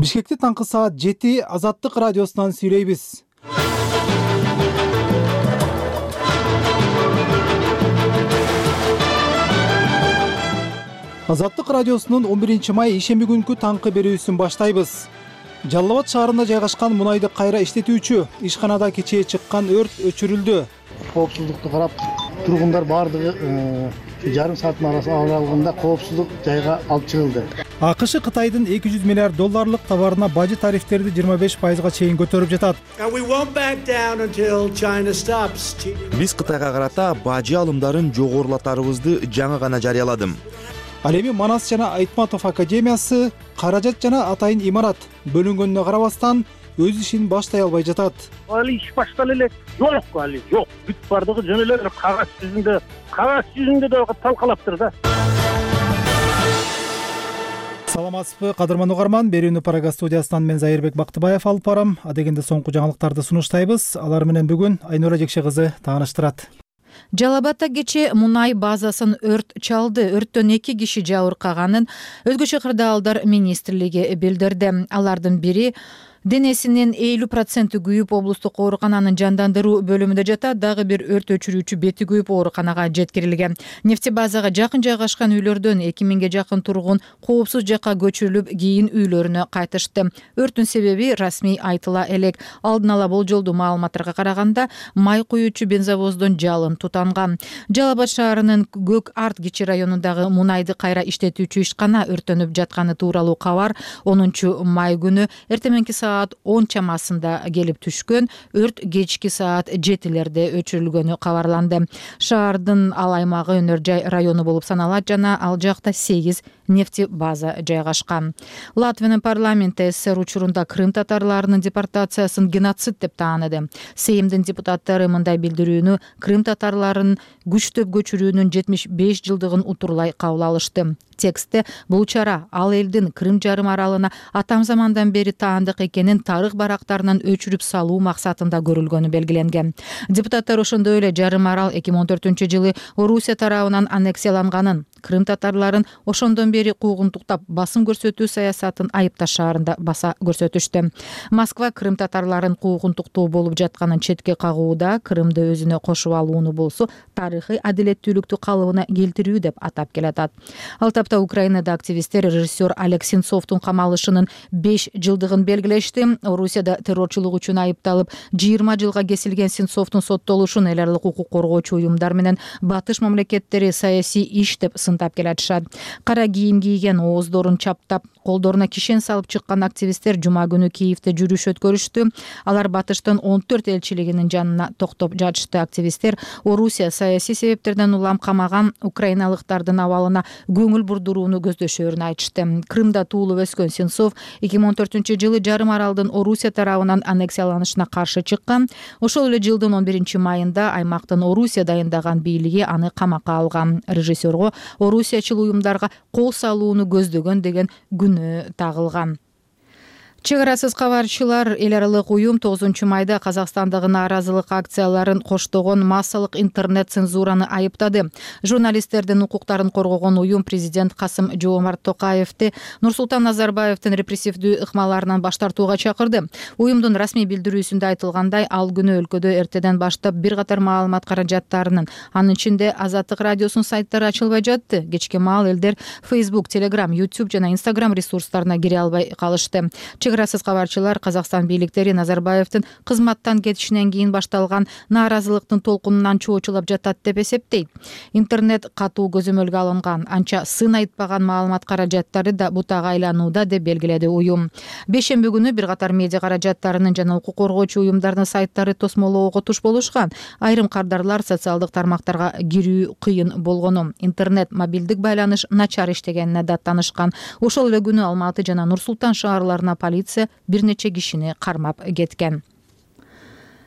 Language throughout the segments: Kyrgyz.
Бишкекте таңкы саат 7 Азаттык радиосунан сүйлөйбүз. Азаттык радиосунун 11 май ишемби күнкү таңкы берүүсүн баштайбыз. Жалал Абад шаарында жайгашкан мунайды кайра иштетүүчү ишканада кечээ чыккан өрт өчүрүлдү. Коопсуздукту карап, тургундар баардыгы жарым сааттын аралыгында коопсуздук жайга алып чыгылды. АКШ Кытайдын 200 миллиард долларлык товарына бажы тарифтерди 25%га чейин көтөрүп жатат. Биз Кытайга карата бажы алымдарын жогорулатарыбызды жаңы гана жарыяладым. Ал эми Манас жана Айтматов академиясы каражат жана атайын имарат бөлүнгөнүнө карабастан өз ишин баштай албай жатат. Али иш баштала элек. Жок. Бүт бардыгы жөн эле кагаз жүзүндө да талкалаптыр да. Саламатсызбы, кадырман угарман. Берүүнү Парага студиясынан мен Зайырбек Бактыбаев алып барам. Адегенде соңку жаңылыктарды сунуштайбыз. Алар менен бүгүн Айнура Жекше кызы тааныштырат. Жалал Абадта кечээ мунай базасын өрт чалды. Өрттөн 2 киши жабыркаганын өзгөчө кырдаалдар министрлиги билдирди. Алардын бири денесинин 50% күйүп облустук оорукананын жандандыруу бөлүмүндө жатат. Дагы бир өрт өчүрүүчү бети күйүп ооруканага жеткирилген. Нефтебазага жакын жайгашкан үйлөрдөн 2000ге жакын тургун коопсуз жакка көчүрүлүп, кийин үйлөрүнө кайтышты. Өрттүн себеби расмий айтыла элек. Алдын ала болжолдуу маалыматтарга караганда, май куюучу бензовоздон жалын тутанган. Жалал Абад шаарынын Көк Арт кичи районундагы мунайды кайра иштетүүчү ишкана өрттөнүп жатканы тууралуу кабар 10 май күнү эртеменки саат 10 чамасында келип түшкөн. Өрт кечки саат 7-лерде өчүрүлгөнү кабарланды. Шаардын ал аймагы Өнөр жай району болуп саналат жана ал жакта 8 нефти база жайгашкан. Латвиянын парламенти СССР учурунда Крым татарларынын депортациясын геноцид деп тааныды. Сеймдин депутаттары мындай билдирүүнү Крым татарларын күчтөп көчүрүүнүн 75 жылдыгын утурлай кабыл алышты. Текстте бул чара ал элдин Крым жарым аралына атам замандан бери таандык экенин тарых барактарынан өчүрүп салуу максатында көрүлгөнү белгиленген. Депутаттар ошондой эле жарым арал 2014-жылы Орусия тарабынан аннексияланганын, Крым татарларын ошондон бери куугунтуктап басым көрсөтүү саясатын айыпташаарында баса көрсөтүштү. Москва Крым татарларын куугунтуктоо болуп жатканын четке кагууда, Крымды өзүнө кошуп алууну болсо тарыхый адилеттүүлүктү калыбына келтирүү деп атап келатат. Ал тапта Украинада активисттер режиссер Олег Сенцовдун камалышынын 5 жылдыгын белгилешти. Орусияда террорчулук үчүн айыпталып 20 жылга кесилген Сенцовдун соттолушун эл аралык укук коргоочу уюмдар менен батыш мамлекеттери саясий иш деп сынтап келатышат. Кара кийим кийген, ооздорун чаптап, колдоруна кишен салып чыккан активисттер жума күнү Киевде жүрүш өткөрүштү. Алар батыштын 14 элчилигинин жанына токтоп жатышты. Активисттер Орусия саясий себептерден улам камаган украиналыктардын абалына көңүл бурдурууну көздөшөрүн айтышты. Крымда туулуп өскөн Сенцов 2014-жылы жарым аралдын Орусия тарабынан аннексияланышына каршы чыккан. Ошол эле жылдын 11 майында аймактын Орусия дайындаган бийлиги аны камакка алган. Режиссерго орусиячыл уюмдарга кол салууну көздөгөн деген күнөө тагылган. Чек арасыз кабарчылар эл аралык уюм 9 майда Казакстандагы нааразылык акцияларын коштогон массалык интернет цензураны айыптады. Журналисттердин укуктарын коргогон уюм президент Касым-Жомарт Токаевди Нурсултан Назарбаевдин репрессивдүү ыкмаларынан баш тартууга чакырды. Уюмдун расмий билдирүүсүндө айтылгандай, ал күнү өлкөдө эртеден баштап бир катар маалымат каражаттарынын, анын ичинде Азаттык радиосунун сайттары ачылбай жатты. Кечке маал элдер Facebook, Telegram, YouTube жана Instagram ресурстарына кире албай калышты. Арасыз кабарчылар Казакстан бийликтери Назарбаевдин кызматтан кетишинен кийин башталган нааразылыктын толкунунан чоочулап жатат деп эсептейт. Интернет катуу көзөмөлгө алынган, анча сын айтпаган маалымат каражаттары да бутага айланууда деп белгиледи уюм. Бейшемби күнү бир катар медиа каражаттарынын жана укук коргоочу уюмдардын сайттары тосмолоого туш болушкан. Айрым кардарлар социалдык тармактарга кирүү кыйын болгону, интернет, мобилдик байланыш начар иштегенине даттанышкан. Ошол эле күнү Алматы жана Нур Султан шаарларына полиция бир нече кишини кармап кеткен.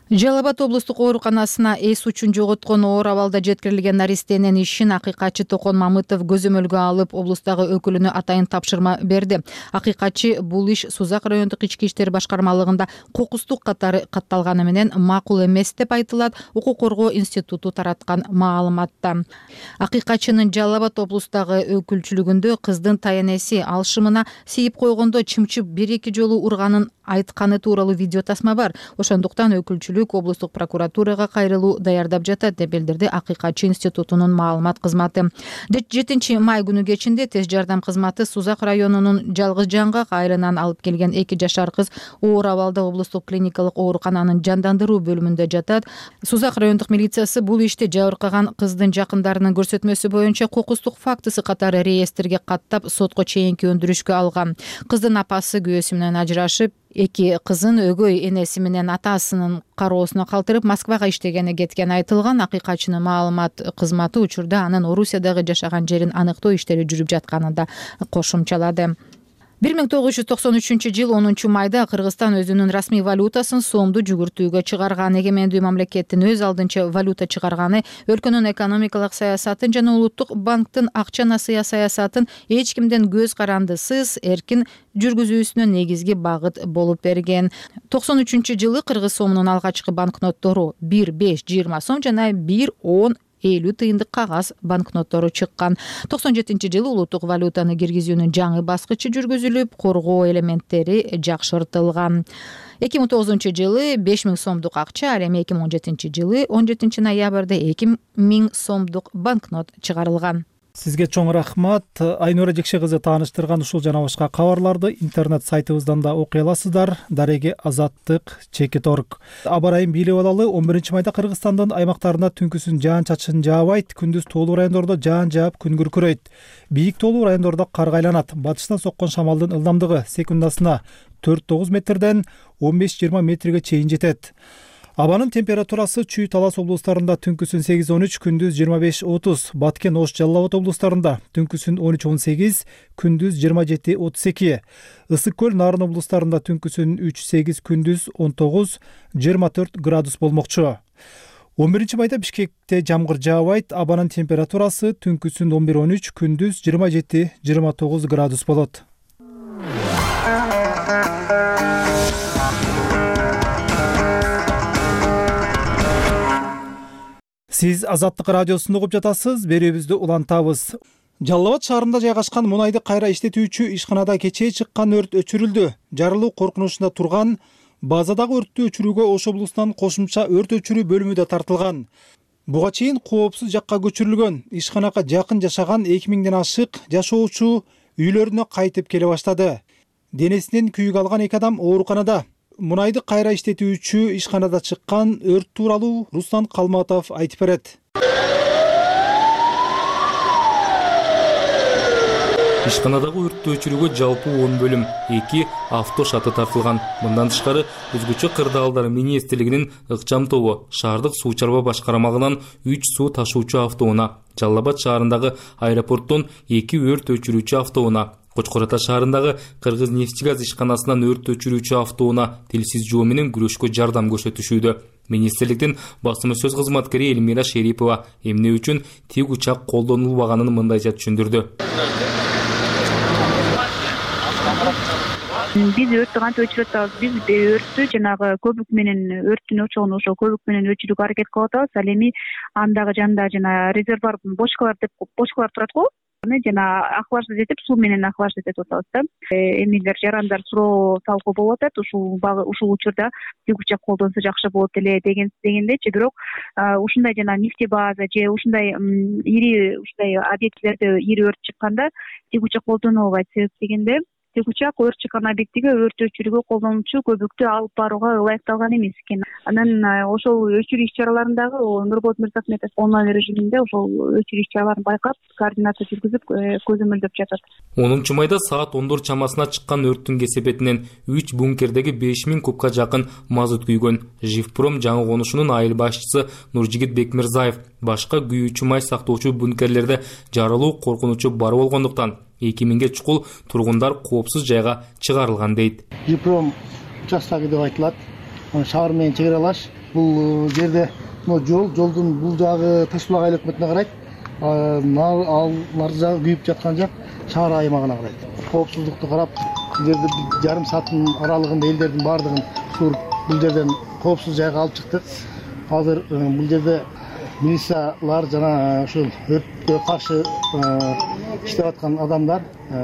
Жалал Абад облустук ооруканасына эс учун жоготкон оор абалда жеткирилген наристенин ишин акыйкатчы Токон Мамытов көзөмөлгө алып, облустагы өкүлүнө атайын тапшырма берди. Акыйкатчы бул иш Сузак райондук ички иштер башкармалыгында кокустук катары катталганы менен макул эмес деп айтылат Укук коргоо институту тараткан маалыматта. Акыйкатчынын Жалал Абад облустагы өкүлчүлүгүндө кыздын таянеси алшымына сейип койгондо чымчып 1-2 жолу урганын айтканы тууралуу видео тасма бар. Ошондуктан өкүлчүлүк облустук прокуратурага кайрылуу даярдап жатат деп билдирди Акыйкатчы институтунун маалымат кызматы. 7 май күнү кечинде тез жардам кызматы Сузак районунун Жалгыз Жаңгак айылынан алып келген 2 жашар кыз оор абалда облустук клиникалык оорукананын жандандыруу бөлүмүндө жатат. Сузак райондук милициясы бул иште жабыркаган кыздын жакындарынын көрсөтмөсү боюнча кокустук фактысы катары реестрге каттап сотко чейинки өндүрүшкө алган. Кыздын апасы күйөөсү менен ажырашып, 2 кызын өгөй энеси менен атасынын кароосуна калтырып Москвага иштегени кеткен айтылган. Акыйкатчынын маалымат кызматы учурда анын Орусиядагы жашаган жерин аныктоо иштери жүрүп жатканын да кошумчалады. 1993 жыл 10 майда Кыргызстан өзүнүн расмий валютасын сомду жүгүртүүгө чыгарган. Эгемендүү мамлекеттин өз алдынча валюта чыгарганы өлкөнүн экономикалык саясатын жана улуттук банктын акча насыя саясатын эч кимден көз карандысыз эркин жүргүзүүсүнө негизги багыт болуп берген. 93 жылы кыргыз сомунун алгачкы банкноттору 1, 5, 20 сом жана 1, 10, 50 тыйындык кагаз банкноттору чыккан. 97 жылы улуттук валютаны киргизүүнүн жаңы баскычы жүргүзүлүп, коргоо элементтери жакшыртылган. 2009 жылы 5000 сомдук акча, ал эми 2017 жылы 17 ноябрда 2000 сомдук банкнот чыгарылган. Сизге чоң рахмат. Айнура Жекше кызы тааныштырган ушул жана башка кабарларды интернет сайтыбыздан да окуй аласыздар. Дареги Азаттык.org. Аба ырайын бийлеп алалы. 11 майда Кыргызстандын аймактарында түнкүсүн жаан-чачын жаабайт, күндүз тоолуу райондордо жаан жаап күн күркүрөйт. Бийик тоолуу райондордо кар айланат. Батыштан соккон шамалдын ылдамдыгы секундасына 4-9 метрден 15-20 метрге чейин жетет. Абанын температурасы Чүй Талас облустарында түнкүсүн 8-13, күндүз 25-30, Баткен Ош Жалал Абад облустарында түнкүсүн 13-18, күндүз 27-32, Ысык көл Нарын облустарында түнкүсүн 3-8, күндүз 19-24 градус болмокчу. 11 майда Бишкекте жамгыр жаабайт, абанын температурасы түнкүсүн 11-13, күндүз 27-29 градус болот. Сиз Азаттык радиосунда угуп жатасыз, берүүбүздү улантабыз. Жалал Абад шаарында жайгашкан мунайды кайра иштетүүчү ишканада кечээ чыккан өрт өчүрүлдү. Жарылуу коркунучунда турган базадагы өрттү өчүрүүгө Ош облусунан кошумча өрт өчүрүү бөлүмү да тартылган. Буга чейин коопсуз жакка көчүрүлгөн. Ишканага жакын жашаган 2000ден ашык жашоочу үйлөрүнө кайтып келе баштады. Денесинен күйүк алган 2 адам ооруканада. Мунайды кайра иштетүүчү ишканада чыккан өрт тууралуу Руслан Калматов айтып берет. Ишканадагы өрттү өчүрүүгө жалпы 10 бөлүм, 2 авто шаты тартылган. Мындан тышкары өзгөчө кырдаалдар министрлигинин ыкчам тобу шаардык суу чарба башкармалыгынан 3 суу ташуучу автоунаа, Жалал Абад шаарындагы аэропорттон 2 өрт өчүрүүчү автоунаа, Кочкор Ата шаарындагы Кыргыз нефтегаз ишканасынан өрт өчүрүүчү автоунаа тилсиз жоо менен күрөшкө жардам көрсөтүшүүдө. Министрликтин басма сөз кызматкери Элмира Шерипова эмне үчүн тик учак колдонулбаганын мындайча түшүндүрдү. Биз өрттү кантип өчүрүп атабыз? Биз өрттү жанагы көбүк менен өрттүн очогун ошо көбүк менен өчүрүүгө аракет кылып атабыз. Ал эми андагы жанында жана резервуар бочкалар турат го. Жана акылашсыз этип суу менен акылашсыз этип атабыз да. Эмилер жарандар суроо талкуу болуп атат. Ушул учурда тик учак колдонсо жакшы болот эле дегендечи. Бирок ушундай жана нефтебаза же ушундай ири ушундай объектилерде ири өрт чыкканда тик учак колдонулбайт. Себеп дегенде тик учак өрт чыккан объектиге өрт өчүрүүгө колдонуучу көбүктү алып барууга ылайыкталган эмес экен. Анан ошол өчүрүү иш-чараларындагы Нурболот Мырзахметов онлайн режиминде ошол өчүрүү иш-чараларын байкап, координация жүргүзүп көзөмөлдөп жатат. 10 майда саат 14 чамасына чыккан өрттүн кесепетинен 3 бункердеги 5000 кубка жакын мазут күйгөн. Живпром жаңы конушунун айыл башчысы Нуржигит Бекмирзаев башка күйүүчү май сактоочу бункерлерде жарылуу коркунучу бар болгондуктан 2000ге чукул тургундар коопсуз жайга чыгарылган дейт. Живпром участогу деп айтылат. Шаар менен чек аралаш бул жерде жолдун бул жагы Таш булак айыл өкмөтүнө карайт, ал наркы жагы күйүп жаткан жак шаар аймагына карайт. Коопсуздукту карап, бул жерде жарым сааттын аралыгында элдердин баардыгын бул жерден коопсуз жайга алып чыктык. Азыр бул жерде милициялар жана ушул өрткө каршы иштеп аткан адамдар,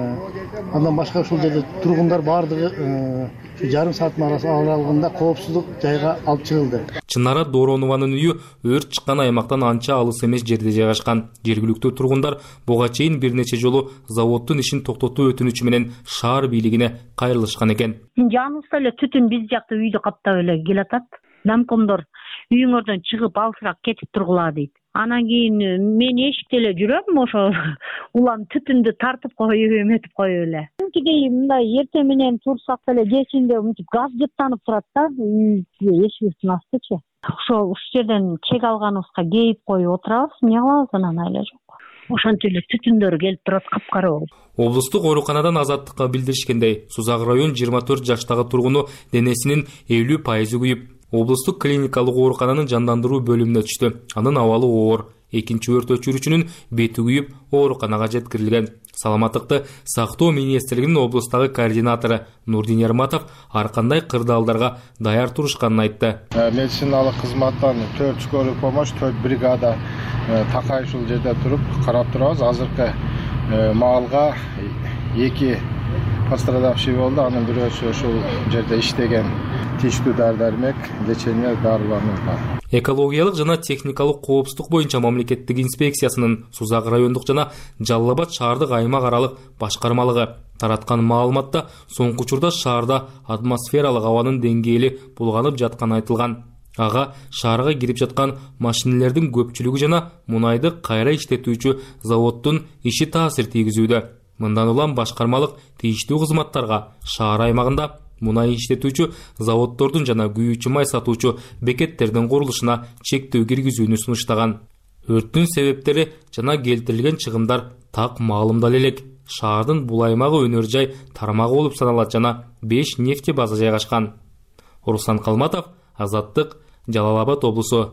андан башка ушул жерде тургундар баардыгы жарым сааттын аралыгында коопсуздук жайга алып чыгылды. Чынара Доронованын үйү өрт чыккан аймактан анча алыс эмес жерде жайгашкан. Жергиликтүү тургундар буга чейин бир нече жолу заводдун ишин токтотуу өтүнүчү менен шаар бийлигине кайрылышкан экен. Жаныбызда эле түтүн биз жакта үйдү каптап эле келатат. Намкомдор үйүңөрдөн чыгып алысыраак кетип тургула дейт. Анан кийин мен эшикте эле жүрөм, ошо улам түтүндү тартып коюп, эметип коюп эле. Кидей мындай эртең менен турсак деле кечинде мынтип газ жыттанып турат да, эшигибиздин астычы. Ошо жерден чек алганыбызга кейип коюп отурабыз, эмне кылабыз анан айла жок. Ошентип эле түтүндөр келип турат капкара болуп. Облустук ооруканадан Азаттыкка билдиришкендей, Сузак район 24 жаштагы тургуну денесинин 50% күйүп, облустук клиникалык оорукананын жандандыруу бөлүмүнө түштү. Анын абалы оор. Экинчи өрт өчүрүүчүнүн бети күйүп, ооруканага жеткирилген. Саламаттыкты сактоо министрлигинин облустагы координатору Нурдин Ярматов ар кандай кырдаалдарга даяр турушканын айтты. Медициналык кызматтан 4 скорый помощь, 4 бригада такай ушул жерде туруп карап турабыз. Азыркы маалга 2 пострадавший болду, анын бирөөсү ушул жерде иштеген. Тиштүү дары-дармек, лечение дарыланууда. Экологиялык жана техникалык коопсуздук боюнча мамлекеттик инспекциясынын Сузак райондук жана Жалал Абад шаардык аймак аралык башкармалыгы тараткан маалыматта соңку учурда шаарда атмосфералык абанын деңгээли булганып жатканы айтылган. Ага шаарга кирип жаткан машинелердин көпчүлүгү жана мунайды кайра иштетүүчү заводдун иши таасир тийгизүүдө. Мындан улам башкармалык тийиштүү кызматтарга шаар аймагында мунай иштетүүчү заводдордун жана күйүүчү май сатуучу бекеттердин курулушуна чектөө киргизүүнү сунуштаган. Өрттүн себептери жана келтирилген чыгымдар так маалымдала элек. Шаардын бул аймагы өнөр жай тармагы болуп саналат жана 5 нефти база жайгашкан. Руслан Калматов, Азаттык, Жалал Абад облусу.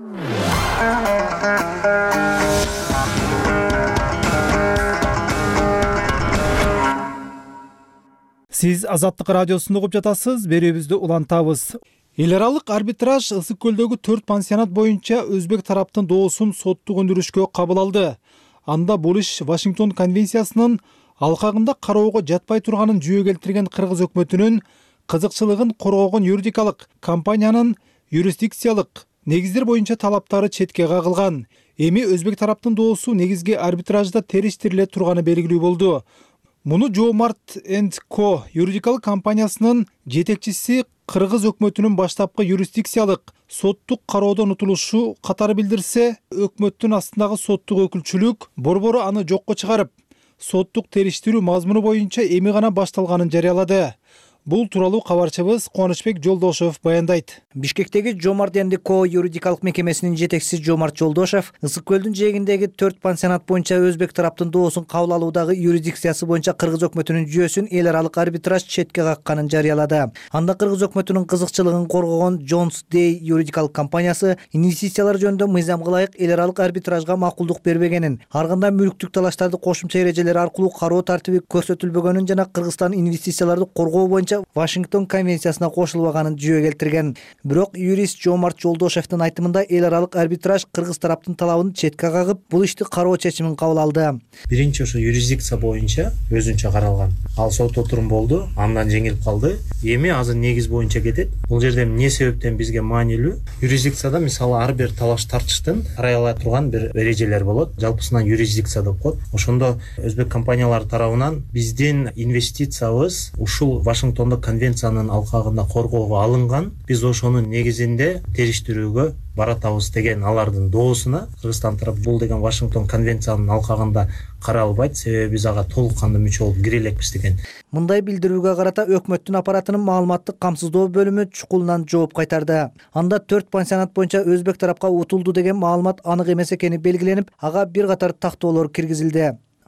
Сиз Азаттык радиосунда угуп жатасыз, берүүбүздү улантабыз. Эл аралык арбитраж Ысык көлдөгү 4 пансионат боюнча өзбек тараптын доосун соттук өндүрүшкө кабыл алды. Анда бул иш Вашингтон конвенциясынын алкагында кароого жатпай турганын жүйө келтирген кыргыз өкмөтүнүн кызыкчылыгын коргогон юридикалык компаниянын юрисдикциялык негиздер боюнча талаптары четке кагылган. Эми өзбек тараптын доосу негизги арбитражда териштириле турганы белгилүү болду. Муну Жомарт & Co юридикалык компаниясынын жетекчиси кыргыз өкмөтүнүн баштапкы юрисдикциялык соттук кароодон утулушу катары билдирсе, өкмөттүн астындагы соттук өкүлчүлүк борбору аны жокко чыгарып, соттук териштирүү мазмуну боюнча эми гана башталганын жарыялады. Бул тууралуу кабарчыбыз Кубанычбек Жолдошев баяндайт. Бишкектеги Жомарт & Co юридикалык мекемесинин жетекчиси Жомарт Жолдошев Ысык көлдүн жээгиндеги 4 пансионат боюнча өзбек тараптын доосун кабыл алуудагы юрисдикциясы боюнча кыргыз өкмөтүнүн жүйөсүн эл аралык арбитраж четке какканын жарыялады. Анда кыргыз өкмөтүнүн кызыкчылыгын коргогон Jones Day юридикалык компаниясы инвестициялар жөнүндө мыйзамга ылайык эл аралык арбитражга макулдук бербегенин, ар кандай мүлктүк талаштарды кошумча эрежелер аркылуу кароо тартиби көрсөтүлбөгөнүн жана Кыргызстан инвестицияларды коргоо боюнча Вашингтон конвенциясына кошулбаганын жүйө келтирген. Бирок юрист Жомарт Жолдошевдин айтымында эл аралык арбитраж кыргыз тараптын талабын четке кагып, бул ишти кароо чечимин кабыл алды. Биринчи ошо юрисдикция боюнча өзүнчө каралган. Ал сот отурум болду, андан жеңилип калды. Эми азыр негиз боюнча кетет. Бул жерде эмне себептен бизге маанилүү? Юрисдикцияда мисалы ар бир талаш тартыштын карай турган бир эрежелер болот. Жалпысынан юрисдикция деп коет. Ошондо өзбек компаниялары тарабынан биздин инвестициябыз ушул Вашингтондо конвенциянын алкагында коргоого алынган. Биз ошонун негизинде териштирүүгө баратабыз деген алардын доосуна Кыргызстан тарап бул деген Вашингтон конвенциянын алкагында карай албайт, себеби биз ага толук кандуу мүчө болуп кире элекпиз деген. Мындай билдирүүгө карата өкмөттүн аппаратынын маалыматтык камсыздоо бөлүмү чукулунан жооп кайтарды. Анда 4 пансионат боюнча өзбек тарапка утулду деген маалымат анык эмес экени белгиленип, ага бир катар тактоолор киргизилди.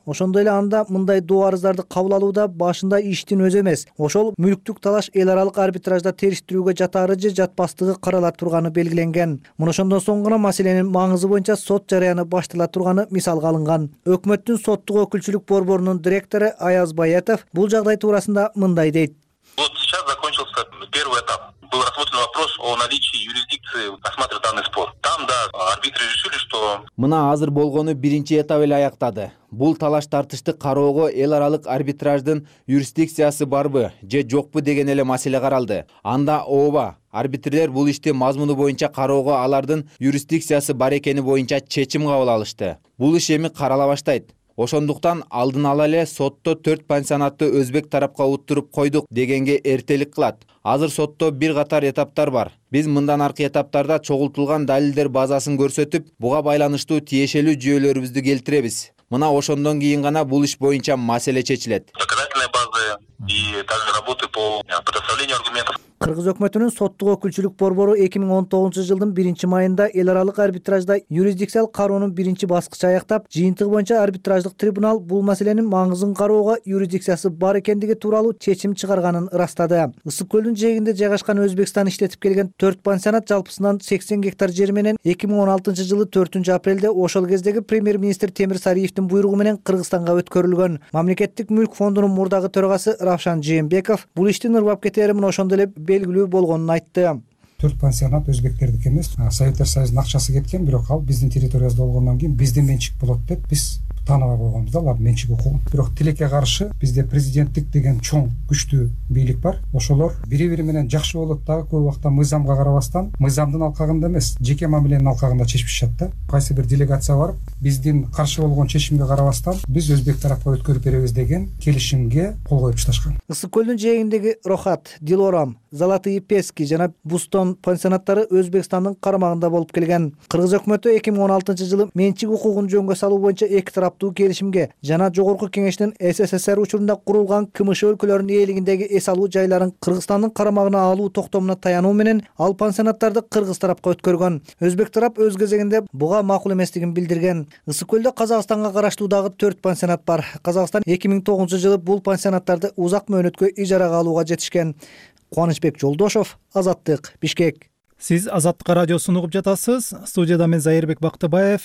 Ошондой эле анда мындай доо арыздарды кабыл алууда башында иштин өзү эмес, ошол мүлктүк талаш эл аралык арбитражда териштирүүгө жатаары же жатпастыгы карала турганы белгиленген. Мына ошондон соң гана маселенин маңызы боюнча сот жараяны баштала турганы мисалга алынган. Өкмөттүн соттук өкүлчүлүк борборунун директору Аяз Баятов бул жагдай туурасында мындай дейт. Вот сейчас закончился первый этап. Был рассмотрен вопрос о наличии юрисдикции рассматривать данный спор. Там, да, арбитры решили, что... Мына азыр болгону биринчи этап эле аяктады. Бул талаш тартышты кароого эл аралык арбитраждын юрисдикциясы барбы же жокпу деген эле маселе каралды. Анда ооба, арбитрлер бул ишти мазмуну боюнча кароого алардын юрисдикциясы бар экени боюнча чечим кабыл алышты. Бул иш эми карала баштайт. Ошондуктан алдын ала эле сотто 4 пансионатты өзбек тарапка уттуруп койдук дегенге эртелик кылат. Азыр сотто бир катар этаптар бар. Биз мындан аркы этаптарда чогултулган далилдер базасын көрсөтүп, буга байланыштуу тиешелүү жүйөлөрүбүздү келтиребиз. Мына ошондон кийин гана бул иш боюнча маселе чечилет. Доказательные базы и также работы по предоставлению аргументов. Кыргыз өкмөтүнүн соттук өкүлчүлүк борбору 2019-жылдын 1-майында эл аралык арбитражда юрисдикциялык кароонун биринчи баскычы аяктап, жыйынтыгы боюнча арбитраждык трибунал бул маселенин маңызын кароого юрисдикциясы бар экендиги тууралуу чечим чыгарганын ырастады. Ысык көлдүн жээгинде жайгашкан Өзбекстан иштетип келген 4 пансионат жалпысынан 80 гектар жери менен 2016-жылы 4-апрелде ошол кездеги премьер-министр Темир Сариевдин буйругу менен Кыргызстанга өткөрүлгөн. Мамлекеттик мүлк фондунун мурдагы төрагасы Равшан Жээнбеков бул иштин ырбап кетери мына ошондой эле белгилүү болгонун айтты. 4 пансионат өзбектердики эмес, Советтер Союзунун акчасы кеткен, бирок ал биздин территориябызда болгондон кийин биздин менчик болот деп биз тааныбай койгонбуз да, алардын менчик укугун. Бирок тилекке каршы бизде президенттик деген чоң күчтүү бийлик бар. Ошолор бири-бири менен жакшы болот дагы көп убакта мыйзамга карабастан, мыйзамдын алкагында эмес, жеке мамиленин алкагында чечишишат да. Кайсы бир делегация барып, биздин каршы болгон чечимге карабастан биз өзбек тарапка өткөрүп беребиз деген келишимге кол коюп ташташкан. Ысык көлдүн жээгиндеги Рохат, Дилорам, Золотые Пески жана Бустон пансионаттары Өзбекстандын карамагында болуп келген. Кыргыз өкмөтү 2016-жылы менчик укугун жөнгө салуу боюнча эки тараптуу келишимге жана Жогорку Кеңештин СССР учурунда курулган КМШ өлкөлөрүнүн ээлигиндеги эс алуу жайларын Кыргызстандын карамагына алуу токтомуна таянуу менен ал пансионаттарды Кыргыз тарапка өткөргөн. Өзбек тарап өз кезегинде буга макул эместигин билдирген. Ысык көлдө Казакстанга караштуу дагы 4 пансионат бар. Казакстан 2009-жылы бул пансионаттарды узак мөөнөткө ижарага алууга жетишкен. Кубанычбек Жолдошов, Азаттык, Бишкек. Сиз Азаттык радиосун угуп жатасыз. Студияда мен Зайырбек Бактыбаев.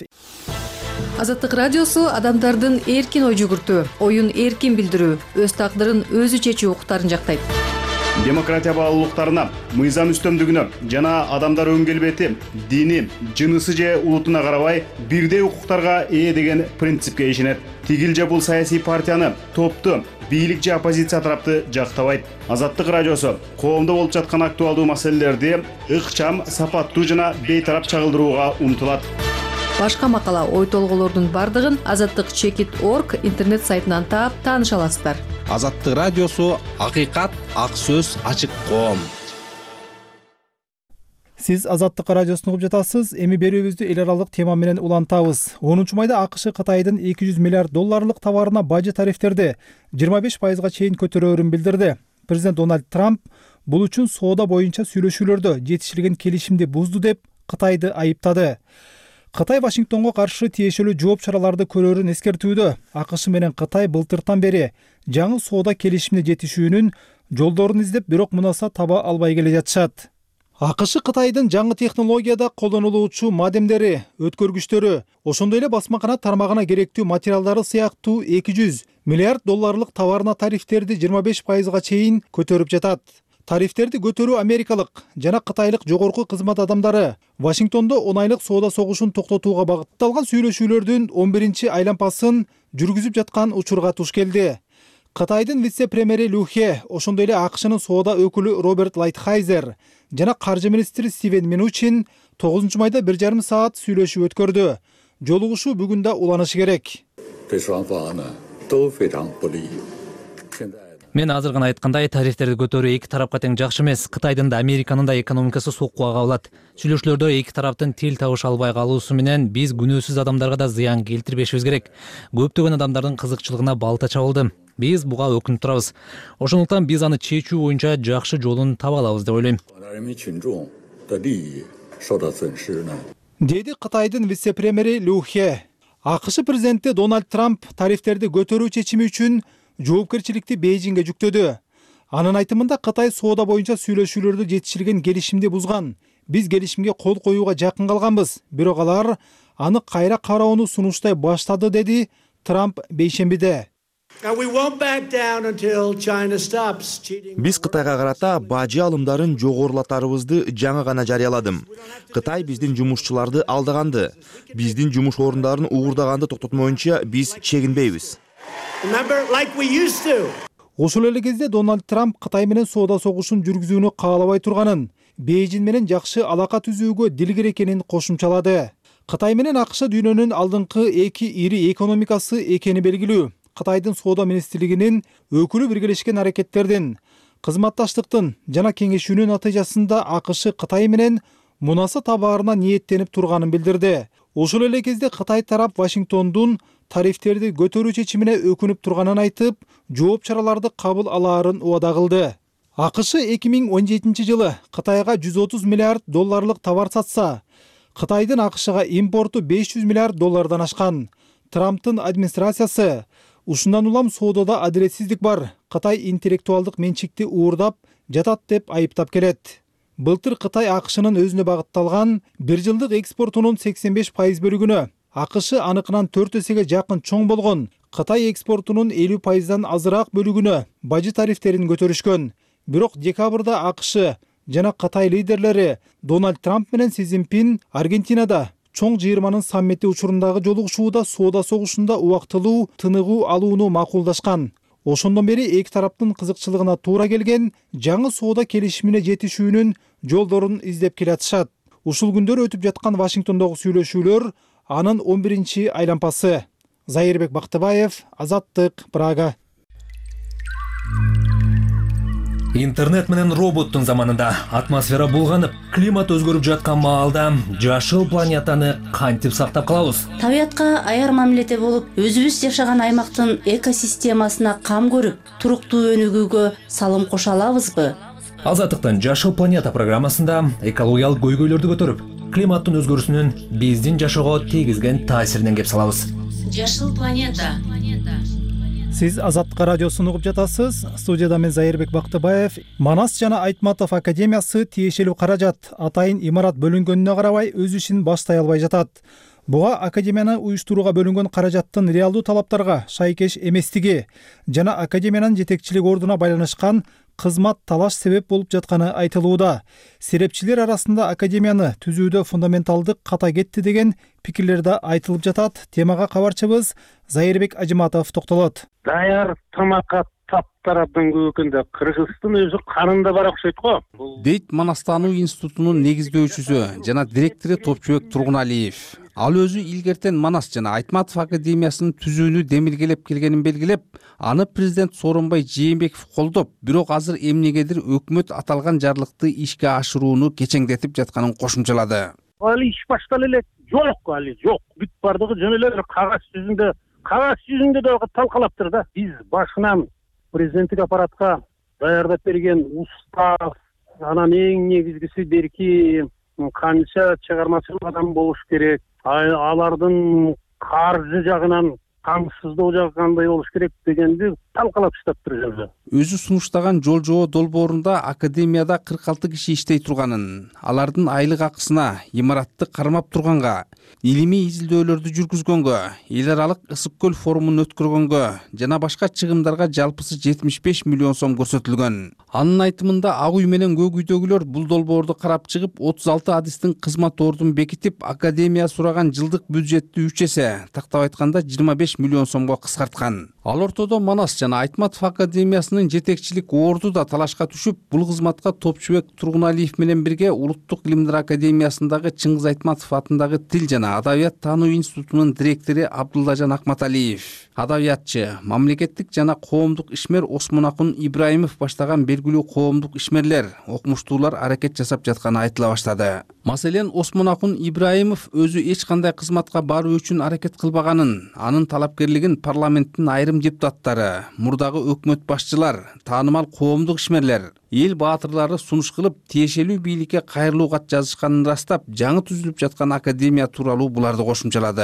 Азаттык радиосу адамдардын эркин ой жүгүртүү, оюн эркин билдирүү, өз тагдырын өзү чечүү укуктарын жактайт. Демократия баалуулуктарына, мыйзам үстөмдүгүнө жана адамдар өн келбети, дини, жынысы же улутуна карабай бирдей укуктарга ээ деген принципке ишенет. Тигил же бул саясий партияны, топту, бийлик же оппозиция тарапты жактабайт. Азаттык радиосу коомдо болуп жаткан актуалдуу маселелерди ыкчам, сапаттуу жана бейтарап чагылдырууга умтулат. Башка макала, ой толголордун бардыгын azattik.org интернет сайтынан таап тааныша аласыздар. Азаттык радиосу акыйкат, ак сөз, ачык коом. Сиз Азаттык радиосун угуп жатасыз. Эми берүүбүздү эл аралык тема менен улантабыз. 10-майда АКШ Кытайдын $200 миллиард товарына бажы тарифтерди 25%га чейин көтөрөөрүн билдирди. Президент Дональд Трамп бул үчүн соода боюнча сүйлөшүүлөрдө жетишилген келишимди бузду деп Кытайды айыптады. Кытай Вашингтонго каршы тиешелүү жооп чараларды көрөөрүн эскертүүдө. АКШ менен Кытай былтыртан бери жаңы соода келишимине жетишүүнүн жолдорун издеп, бирок мунаса таба албай келе жатышат. АКШ Кытайдын жаңы технологияда колдонулуучу модемдери, өткөргүчтөрү, ошондой эле басмакана тармагына керектүү материалдары сыяктуу $200 миллиард товарына тарифтерди 25%га чейин көтөрүп жатат. Тарифтерди көтөрүү америкалык жана кытайлык жогорку кызмат адамдары Вашингтондо онайлык соода согушун токтотууга багытталган сүйлөшүүлөрдүн 11-чи айланпасын жүргүзүп жаткан учурга туш келди. Кытайдын вице-премьери Лю Хе, ошондой эле АКШнын соода өкүлү Роберт Лайтхайзер жана каржы министри Стивен Минучин 9-майда 1,5 саат сүйлөшүү өткөрдү. Жолугушуу бүгүн да уланышы керек. Мен азыр гана айткандай, тарифтерди көтөрүү эки тарапка тең жакшы эмес. Кытайдын да Американын да экономикасы соккуга кабылат. Сүйлөшүүлөрдө эки тараптын тил табыша албай калуусу менен биз күнөөсүз адамдарга да зыян келтирбешибиз керек. Көптөгөн адамдардын кызыкчылыгына балта чабылды. Биз буга өкүнүп турабыз. Ошондуктан биз аны чечүү боюнча жакшы жолун таба алабыз деп ойлойм. Деди Кытайдын вице-премьери Лю Хе. АКШ президенти Дональд Трамп тарифтерди көтөрүү чечими үчүн жоопкерчиликти Бейжиңге жүктөдү. Анын айтымында Кытай соода боюнча сүйлөшүүлөрдө жетишилген келишимди бузган. Биз келишимге кол коюуга жакын калганбыз, бирок алар аны кайра кароону сунуштай баштады, деди Трамп бейшембиде. Биз Кытайга карата бажы алымдарын жогорулатарыбызды жаңы гана жарыяладым. Кытай биздин жумушчуларды алдаганды, биздин жумуш орундарын угурдаганды токтотмоюнча биз чегинбейбиз. Ошол эле кезде Дональд Трамп Кытай менен соода согушун жүргүзүүнү каалабай турганын, Бейжиң менен жакшы алака түзүүгө дилгир экенин кошумчалады. Кытай менен АКШ дүйнөнүн алдыңкы эки ири экономикасы экени белгилүү. Кытайдын соода министрлигинин өкүлү биргелешкен аракеттердин, кызматташтыктын жана кеңешүүнүн натыйжасында АКШ Кытай менен мунаса табаарына ниеттенип турганын билдирди. Ошол эле кезде Кытай тарап Вашингтондун тарифтерди көтөрүү чечимине өкүнүп турганын айтып, жооп чараларды кабыл алаарын убада кылды. АКШ 2017 жылы Кытайга $130 миллиард товар сатса, Кытайдын АКШга импорту $500 миллиард ашкан. Трамптын администрациясы ушундан улам соодада адилетсиздик бар, Кытай интеллектуалдык менчикти уурдап жатат деп айыптап келет. Былтыр Кытай АКШнын өзүнө багытталган 1 жылдык экспортунун 85% бөлүгүнө, АКШ аныкынан 4 эсеге жакын чоң болгон Кытай экспортунун 50%дан азыраак бөлүгүнө бажы тарифтерин көтөрүшкөн. Бирок декабрда АКШ жана Кытай лидерлери Дональд Трамп менен Си Цзиньпин Аргентинада чоң жыйырманын саммити учурундагы жолугушууда соода согушунда убактылуу тыныгуу алууну макулдашкан. Ошондон бери эки тараптын кызыкчылыгына туура келген жаңы соода келишимине жетишүүнүн жолдорун издеп келатышат. Ушул күндөр өтүп жаткан Вашингтондогу сүйлөшүүлөр анын 11-чи айлампасы. Зайырбек Бактыбаев, Азаттык, Прага. Интернет менен роботтун заманында атмосфера булганып, климат өзгөрүп жаткан маалда жашыл планетаны кантип сактап калабыз? Табиятка аяр мамиледе болуп, өзүбүз жашаган аймактын экосистемасына кам көрүп, туруктуу өнүгүүгө салым кошо алабызбы? Азаттыктын Жашыл планета программасында экологиялык көйгөйлөрдү көтөрүп, климаттын өзгөрүүсүнүн биздин жашоого тийгизген таасиринен кеп салабыз. Жашыл планета. Сиз Азаттык радиосун угуп жатасыз. Студияда мен Зайырбек Бактыбаев. Манас жана Айтматов академиясы тиешелүү каражат атайын имарат бөлүнгөнүнө карабай өз ишин баштай албай жатат. Буга академияны уюштурууга бөлүнгөн каражаттын реалдуу талаптарга шайкеш эместиги жана академиянын жетекчилик ордуна байланышкан кызмат талаш себеп болуп жатканы айтылууда. Серепчилер арасында академияны түзүүдө фундаменталдык ката кетти деген пикирлер да айтылып жатат. Темага кабарчыбыз Зайырбек Ажыматов токтолот. Даяр тамакка таптарабдын көбүкүндө Кыргыздын өзү канында бар окшойт го. Дейт Манастануу институтунун негиздөөчүсү жана директору Топчубек Тургуналиев. Ал өзү илгертен Манас жана Айтматов академиясынын түзүүнү демилгелеп келгенин белгилеп, аны президент Сооронбай Жээнбеков колдоп, бирок азыр эмнегедир өкмөт аталган жарлыкты ишке ашырууну кечеңдетип жатканын кошумчалады. Али иш баштала элек жок, али жок. Бүт бардыгы жөн эле кагаз жүзүндө да талкалаптыр да. Биз башынан президенттик аппаратка даярдап берген устав, анан эң негизгиси берки канча чыгармачыл адам болуш керек, алардын каржы жагынан камсыздоо жагы кандай болуш керек дегенди талкалап таптыр. Өзү сунуштаган жол жоо долбоорунда академияда 46 киши иштей турганын, алардын айлык акысына, имаратты кармап турганга, илимий изилдөөлөрдү жүргүзгөнгө, эл аралык ысык көл форумун өткөргөнгө жана башка чыгымдарга жалпысы 75 миллион сом көрсөтүлгөн. Анын айтымында Ак үй менен Көк үйдөгүлөр бул долбоорду карап чыгып, 36 адистин кызмат ордун бекитип, академия сураган жылдык бюджетти 3 эсе, тактап айтканда 25 миллион сомго кыскарткан. Ал ортодо Манас жана Айтматов академиясынын жетекчилик орду да талашка түшүп, бул кызматка Топчубек Тургуналиев менен бирге Улуттук илимдер академиясындагы Чыңгыз Айтматов атындагы Тил жана Адабият таануу институтунун директору Абдуллажан Акматалиев, адабиятчы, мамлекеттик жана коомдук ишмер Осмонакун Ибраимов баштаган белгилүү коомдук ишмерлер, окумуштуулар аракет жасап жатканы айтыла баштады. Маселен, Осмонакун Ибраимов өзү эч кандай кызматка баруу үчүн аракет кылбаганын, анын талапкерлигин парламенттин айрым депутаттары, мурдагы өкмөт башчылар, таанымал коомдук ишмерлер, эл баатырлары сунуш кылып, тиешелүү бийликке кайрылуу кат жазышканын ырастап, жаңы түзүлүп жаткан академия тууралуу буларды кошумчалады.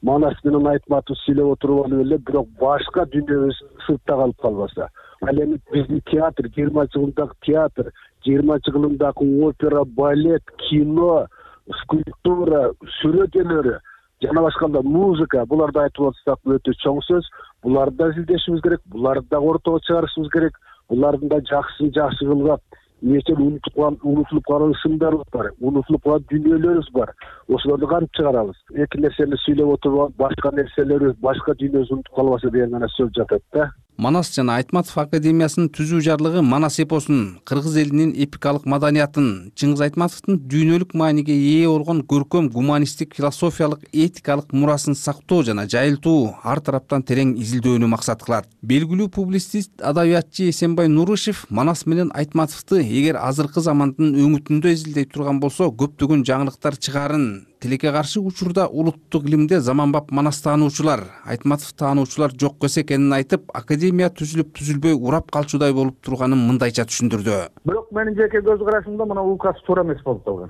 Манас менен Айтматов сүйлөп отуруп алып эле, бирок башка дүйнөбүз сыртта калып калбаса. Ал эми биздин театр, 20 жылдагы театр, 20 жылдагы опера, балет, кино, скульптура, сүрөт өнөрү, жана башкалар музыка, буларды айтып атсак өтө чоң сөз. Буларды да изилдешибиз керек, буларды да ортого чыгарышыбыз керек. Булардын да жакшысын жакшы кылган, нече унутулуп калган ысымдарыбыз бар, унутулуп калган дүнүйөлөрүбүз бар. Ошолорду кантип чыгарабыз? Эки нерсени сүйлөп отуруп, башка нерселери, башка дүйнөбүз унутуп калбаса деген гана сөз жатат да. Манас жана Айтматов академиясынын түзүү жарлыгы Манас эпосун, кыргыз элинин эпикалык маданиятын, Чыңгыз Айтматовдун дүйнөлүк мааниге ээ болгон көркөм гуманисттик, философиялык, этикалык мурасын сактоо жана жайылтуу, ар тараптан терең изилдөөнү максат кылат. Белгилүү публицист, адабиятчы Эсенбай Нурышев Манас менен Айтматовду эгер азыркы замандын өңүтүндө изилдей турган болсо, көптөгөн жаңылыктар чыгарын, тилекке каршы учурда улуттук илимде заманбап Манас таануучулар, Айтматов таануучулар жок эсе экенин айтып, академия түзүлүп түзүлбөй урап калчудай болуп турганын мындайча түшүндүрдү. Бирок менин жеке көз карашымда мына указ туура эмес болуп калган.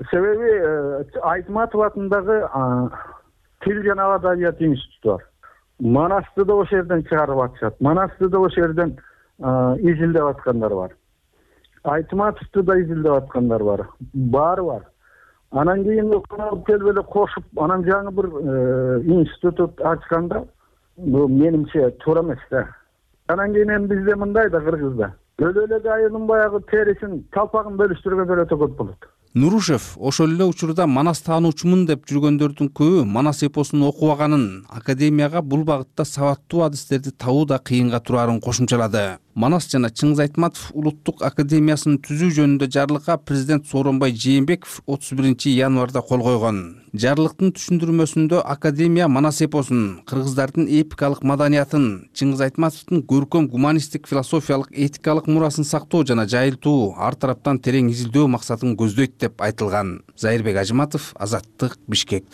Себеби Айтматов атындагы тил жана адабият институту бар. Манасты да ошол жерден чыгарып атышат. Манасты да ошол жерден изилдеп аткандар бар. Айтматовду да изилдеп аткандар бар. Баары бар. Анан кийин келип эле кошуп, анан жаңы бир институт ачканда, бул менимче туура эмес да. Анан кийин эми бизде мындай да Кыргызда. Өлө эле айынын баягы терисин, талпагын бөлүштүргөнгө өтө көп болот. Нурушев ошол эле учурда Манас таануучумун деп жүргөндөрдүн көбү Манас эпосун окубаганын, академияга бул багытта сабаттуу адистерди табуу да кыйынга турарын кошумчалады. Манас жана Чыңгыз Айтматов улуттук академиясын түзүү жөнүндө жарлыкка президент Сооронбай Жээнбеков 31 январда кол койгон. Жарлыктын түшүндүрмөсүндө академия Манас эпосун, кыргыздардын эпикалык маданиятын, Чыңгыз Айтматовдун көркөм гуманисттик, философиялык, этикалык мурасын сактоо жана жайылтуу, ар тараптан терең изилдөө максатын көздөйт деп айтылган. Зайырбек Ажыматов, Азаттык, Бишкек.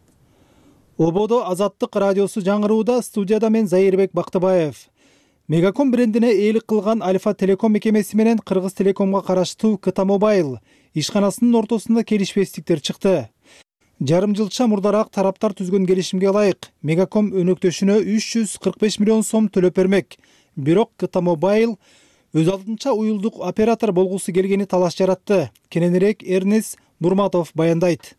Ободо Азаттык радиосу жаңырууда, студияда мен Зайырбек Бактыбаев. Мегаком брендине ээлик кылган Альфа Телеком мекемеси менен Кыргыз Телекомго караштуу Кыта Мобайл ишканасынын ортосунда келишпестиктер чыкты. Жарым жылча мурдараак тараптар түзгөн келишимге ылайык Мегаком өнөктөшүнө 345 миллион сом төлөп бермек. Бирок Кыта Мобайл өз алдынча уюлдук оператор болгусу келгени талаш жаратты. Кененирээк Эрнис Нурматов баяндайт.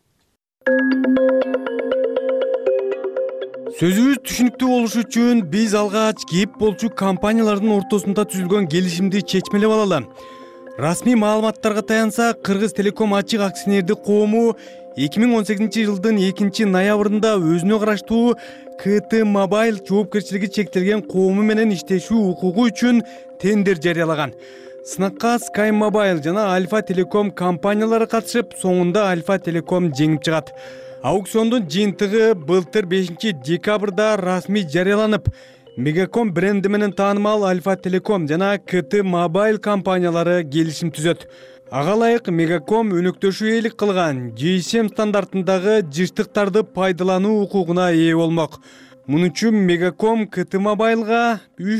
Сөзүбүз түшүнүктүү болушу үчүн биз алгач кеп болчу компаниялардын ортосунда түзүлгөн келишимди чечмелеп алалы. Расмий маалыматтарга таянсак, Кыргыз Телеком ачык акционердик коому 2018 жылдын 2-ноябрында өзүнө караштуу КТ Мобайл жоопкерчилиги чектелген коому менен иштешүү укугу үчүн тендер жарыялаган. Сынакка Sky Mobile жана Альфа Телеком компаниялары катышып, соңунда Альфа Телеком жеңип чыгат. Аукциондун жыйынтыгы былтыр 5 декабрда расмий жарыяланып, Мегаком бренди менен таанымал Альфа Телеком жана КТ Мобайл компаниялары келишим түзөт. Ага ылайык Мегаком өнөктөшүү ээлик кылган GSM стандартындагы жыштыктарды пайдалануу укугуна ээ болмок. Муну үчүн Мегаком КТ Мобайлга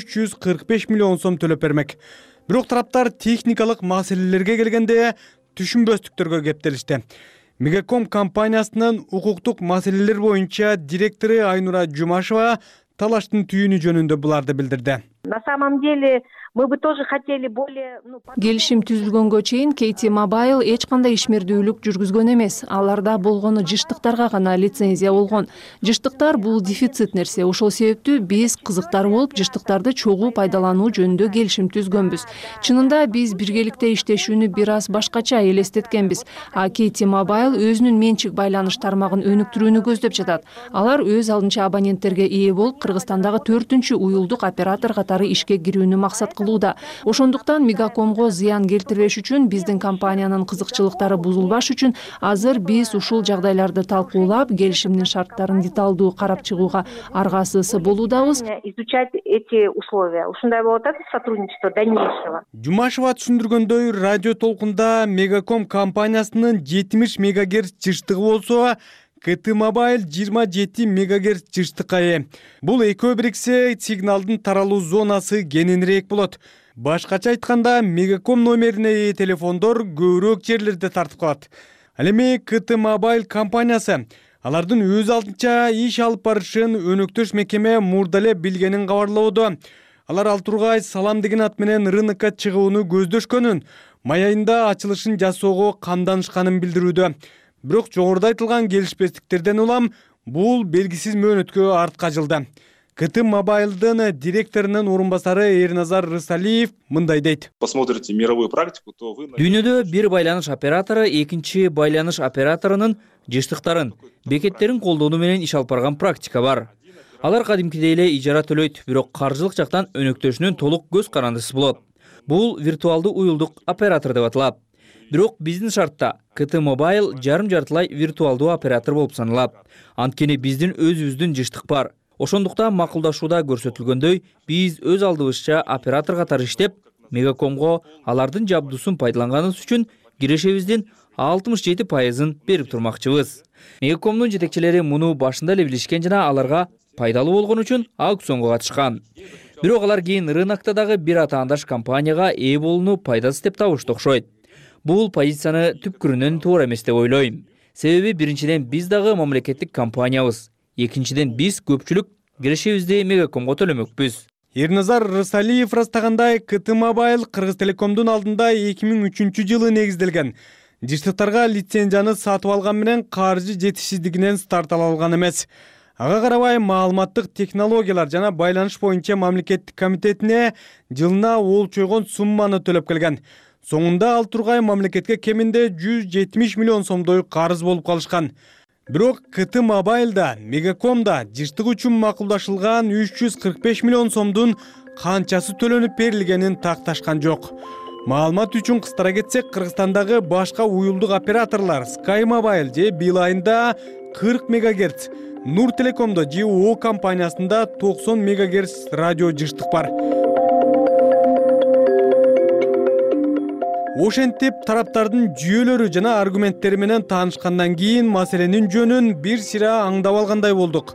345 миллион сом төлөп бермек. Бирок тараптар техникалык маселелерге келгенде түшүнбөстүктөргө кептелишти. Мегаком компаниясынын укуктук маселелер боюнча директору Айнура Жумашева талаштын түйүнү жөнүндө буларды билдирди. На самом деле мы бы тоже хотели более... Келишим түзүлгөнгө чейин KT Mobile эч кандай ишмердүүлүк жүргүзгөн эмес. Аларда болгону жыштыктарга гана лицензия болгон. Жыштыктар бул дефицит нерсе. Ошол себептүү биз кызыктар болуп, жыштыктарды чогуу пайдалануу жөнүндө келишим түзгөнбүз. Чынында биз биргеликте иштешүүнү бир аз башкача элестеткенбиз. А KT Mobile өзүнүн менчик байланыш тармагын өнүктүрүүнү көздөп жатат. Алар өз алдынча абоненттерге ээ болуп, Кыргызстандагы 4-чү уюлдук оператор катары ишке кирүүнү максат кылууда. Ошондуктан Мегакомго зыян келтирбеш үчүн, биздин компаниянын кызыкчылыктары бузулбаш үчүн азыр биз ушул жагдайларды талкуулап, келишимдин шарттарын деталдуу карап чыгууга аргасыз болуудабыз. Изучать эти условия. Ушундай болуп атат сотрудничество дальнейшего. Жумашева түшүндүргөндөй, радио толкунда Мегаком компаниясынын 70 мегагерц жыштыгы болсо, КТ Mobile 27 мегагерц жыштыкка ээ. Бул экөө бириксе сигналдын таралуу зонасы кененирээк болот. Башкача айтканда, Мегаком номерине ээ телефондор көбүрөөк жерлерде тартып калат. Ал эми КТ Mobile компаниясы Алардын өз алдынча иш алып барышын өнөктөш мекеме мурда эле билгенин кабарлоодо. Алар ал тургай Салам деген ат менен рынокко чыгууну көздөшкөнүн, май айында ачылышын жасоого камданышканын билдирүүдө. Бирок жогоруда айтылган келишпестиктерден улам бул белгисиз мөөнөткө артка жылды. КТ Мобайлдын директорунун орун басары Эрназар Рысалиев мындай дейт. Посмотрите мировую практику, то вы... Дүйнөдө бир байланыш оператору экинчи байланыш операторунун жыштыктарын, бекеттерин колдонуу менен иш алып барган практика бар. Алар кадимкидей эле ижара төлөйт, бирок каржылык жактан өнөктөшүнүн толук көз карандысы болот. Бул виртуалдуу уюлдук оператор деп аталат. Бирок биздин шартта КТ Mobile жарым-жартылай виртуалдуу оператор болуп саналат. Анткени биздин өзүбүздүн жыштык бар. Ошондуктан макулдашууда көрсөтүлгөндөй, биз өз алдыбызча оператор катары иштеп, Мегакомго алардын жабдуусун пайдаланганыбыз үчүн кирешебиздин 67%-ын берип турмакчыбыз. Мегакомдун жетекчилери муну башында эле билишкен жана аларга пайдалуу болгон үчүн аукционго катышкан. Бирок алар кийин рынокто дагы бир атаандаш компанияга ээ болууну пайдасыз деп табышты окшойт. Бул позицияны түпкүрүнөн туура эмес деп ойлойм. Себеби биринчиден биз дагы мамлекеттик компаниябыз. Экинчиден биз көпчүлүк кирешебизди Мегакомго төлөмөкпүз. Эрназар Рысалиев ырастагандай, КТ Mobile Кыргыз Телекомдун алдында 2003-жылы негизделген. Жыштыктарга лицензияны сатып алган менен каржы жетишсиздигинен старт ала алган эмес. Ага карабай маалыматтык технологиялар жана байланыш боюнча мамлекеттик комитетине жылына олчойгон сумманы төлөп келген. Соңунда ал тургай мамлекетке кеминде 170 миллион сомдой карыз болуп калышкан. Бирок КТ Mobile Мегакомда жыштык үчүн макулдашылган 345 миллион сомдун канчасы төлөнүп берилгенин такташкан жок. Маалымат үчүн кыстара кетсек, Кыргызстандагы башка уюлдук операторлар Sky Mobile же Бил айында 40 МГц, Нур Телекомдо же О компаниясында 90 МГц радио жыштык бар. Ошентип тараптардын жүйөлөрү жана аргументтери менен таанышкандан кийин маселенин жөнүн бир сыйра аңдап алгандай болдук.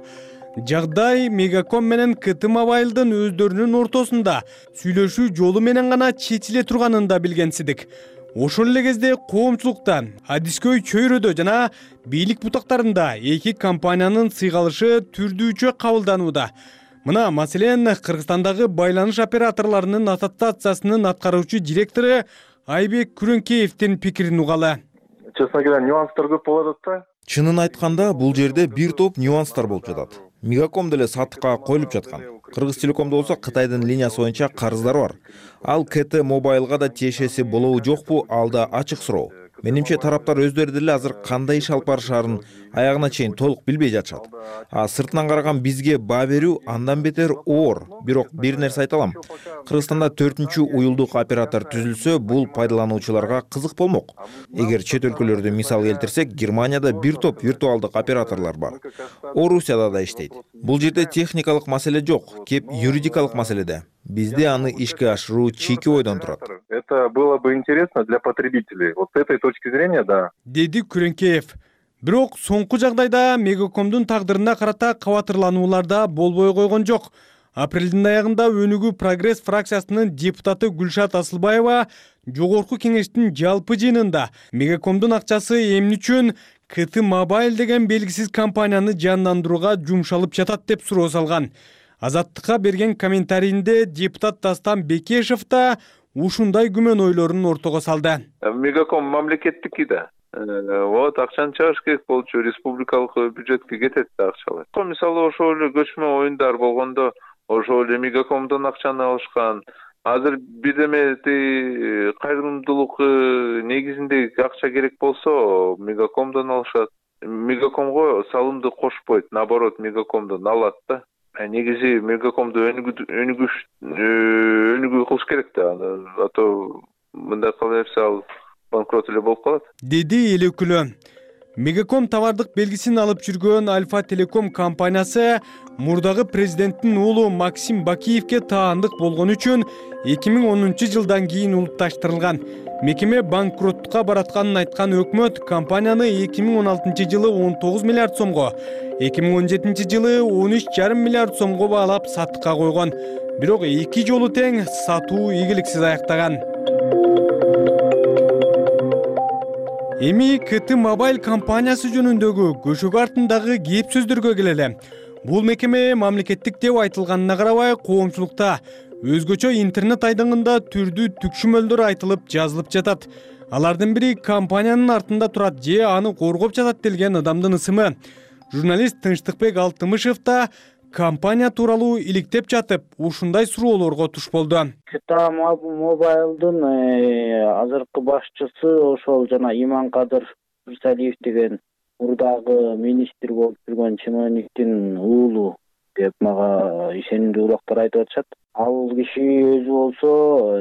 Жагдай Мегаком менен КТ Mobile өздөрүнүн ортосунда сүйлөшүү жолу менен гана чечиле турганын да билгенсидик. Ошол эле кезде коомчулукта, адискөй чөйрөдө жана бийлик бутактарында эки компаниянын сыйгалышы түрдүүчө кабылданууда. Мына маселен Кыргызстандагы байланыш операторлорунун ассоциациясынын аткаруучу директору Айбек Күрөнкеевдин пикирин угалы. Честно говоря, нюанстар көп болот да. Чынын айтканда, бул жерде бир топ нюанстар болуп жатат. Мегаком деле сатыкка коюлуп жаткан. Кыргыз Телекомдо болсо Кытайдын линиясы боюнча карыздар бар. Ал КТ Mobileга да тиешеси болобу жокпу, ал да ачык суроо. Менимче тараптар өздөрү деле азыр кандай иш алып барышаарын аягына чейин толук билбей жатышат. Сыртынан караган бизге баа берүү андан бетер оор. Бирок бир нерсе айта алам. Кыргызстанда 4-чү уюлдук оператор түзүлсө, бул пайдалануучуларга кызык болмок. Эгер чет өлкөлөрдү мисал келтирсек, Германияда бир топ виртуалдык операторлор бар. Орусияда да иштейт. Бул жерде техникалык маселе жок, кеп юридикалык маселеде. Бизде аны ишке ашыруу чийки ойдон турат. Это было бы интересно для потребителей. Вот с этой точки зрения, да. Деди Күрөнкеев. Бирок соңку жагдайда Мегакомдун тагдырына карата кабатырлануулар да болбой койгон жок. Апрелдин аягында Өнүгүү Прогресс фракциясынын депутаты Гүлшат Асылбаева жогорку кеңештин жалпы жыйынында Мегакомдун акчасы эмне үчүн КТ Mobile деген белгисиз компанияны жандандырууга жумшалып жатат деп суроо салган. Азаттыкка берген комментарийинде депутат Дастан Бекешев да ушундай күмөн ойлорун ортого салды. Мегаком мамлекеттики да. Вот акчаны чыгыш керек болчу, республикалык бюджетке кетет да акчалар. Мисалы ошол эле көчмө оюндар болгондо ошол эле Мегакомдон акчаны алышкан. Азыр бирдеме кайрымдуулук негизинде акча керек болсо Мегакомдон алышат. Мегакомго салымды кошпойт, наоборот Мегакомдон алат да. Негизи Мегакомду өнүгүү кылыш керек да. А то мындай кыла берсе ал банкрот эле болуп калат. Деди эл өкүлү. Мегаком товардык белгисин алып жүргөн Альфа Телеком компаниясы мурдагы президенттин уулу Максим Бакиевке таандык болгон үчүн 2010-жылдан кийин улутташтырылган. Мекеме банкроттукка баратканын айткан өкмөт компанияны 2016-жылы 19 миллиард сомго, 2017-жылы 13,5 миллиард сомго баалап сатыкка койгон. Бирок 2 жолу тең сатуу ийгиликсиз аяктаган. Эми КТ Мобайл компаниясы жөнүндөгү көшөгө артындагы кеп сөздөргө келели. Бул мекеме мамлекеттик деп айтылганына карабай, коомчулукта өзгөчө интернет айдыңында түрдүү түкшүмөлдөр айтылып жазылып жатат. Алардын бири компаниянын артында турат же аны коргоп жатат делген адамдын ысымы. Журналист Тынчтыкбек Алтымышев да компания тууралуу иликтеп жатып, ушундай суроолорго туш болду. КТ Мобайлдын азыркы башчысы ошол жана Иманкадыр Рысалиев деген мурдагы министр болуп жүргөн Чимониктин уулу деп мага ишенимдүү улактар айтып атышат. Ал киши өзү болсо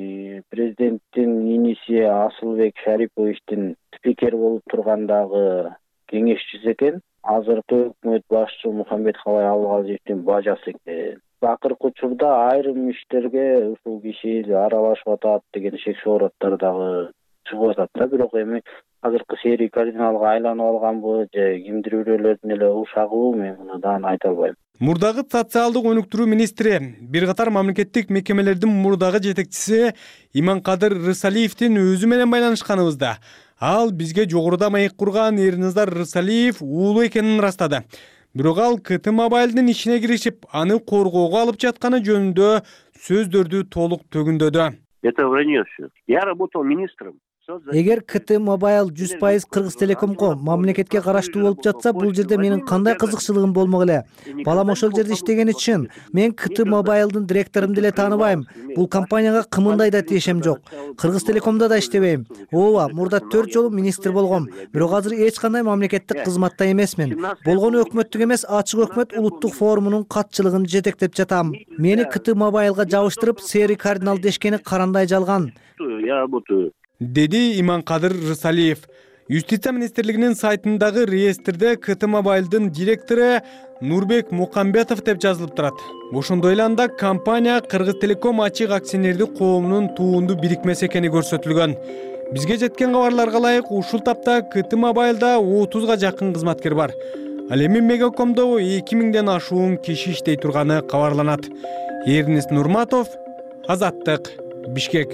президенттин иниси Асылбек Шариповичтин спикер болуп тургандагы кеңешчиси экен. Азыркы өкмөт башчысы Мухаммедхалай Абылгазиевдин бажасы экен. Акыркы учурда айрым иштерге ушул киши аралашып атат деген шек шоораттар дагы чыгып атат да. Бирок эми азыркы серий кардиналга айланып алганбы же кимдир бирөөлөрдүн эле ушагыбы, мен муну да айта албайм. Мурдагы социалдык өнүктүрүү министри, бир катар мамлекеттик мекемелердин мурдагы жетекчиси Иманкадыр Рысалиевдин өзү менен байланышканыбызда ал бизге жогоруда маек курган Эрназар Рысалиев уулу экенин ырастады. Бирок ал КТ Мобайлдын ишине киришип, аны коргоого алып жатканы жөнүндө сөздөрдү толук төгүндөдү. Это вранье всё. Я работал министром. Эгер КТ Мобайл 100% Кыргыз Телекомго мамлекетке караштуу болуп жатса, бул жерде менин кандай кызыкчылыгым болмок эле? Балам ошол жерде иштегени үчүн мен КТ Мобайлдын директорун деле тааныбайм. Бул компанияга кымындай да тиешем жок. Кыргыз Телекомдо да иштебейм. Ооба, мурда 4 жолу министр болгом. Бирок азыр эч кандай мамлекеттик кызматта эмесмин. Болгону өкмөттүк эмес, ачык өкмөт улуттук форумунун катчылыгын жетектеп жатам. Мени КТ Мобайлга жабыштырып, Сери кардинал дешкени карандай жалган. Я работаю. Деди Иманкадыр Рысалиев. Юстиция министрлигинин сайтындагы реестрде КТ Мобайлдын директору Нурбек Мукамбетов деп жазылып турат. Ошондой эле анда компания Кыргыз Телеком ачык акционердик коомунун туунду бирикмеси экени көрсөтүлгөн. Бизге жеткен кабарларга ылайык, ушул тапта КТ Мобайлда 30га жакын кызматкер бар. Ал эми Мегакомдо 2000ден ашуун киши иштей турганы кабарланат. Эрнест Нурматов, Азаттык, Бишкек.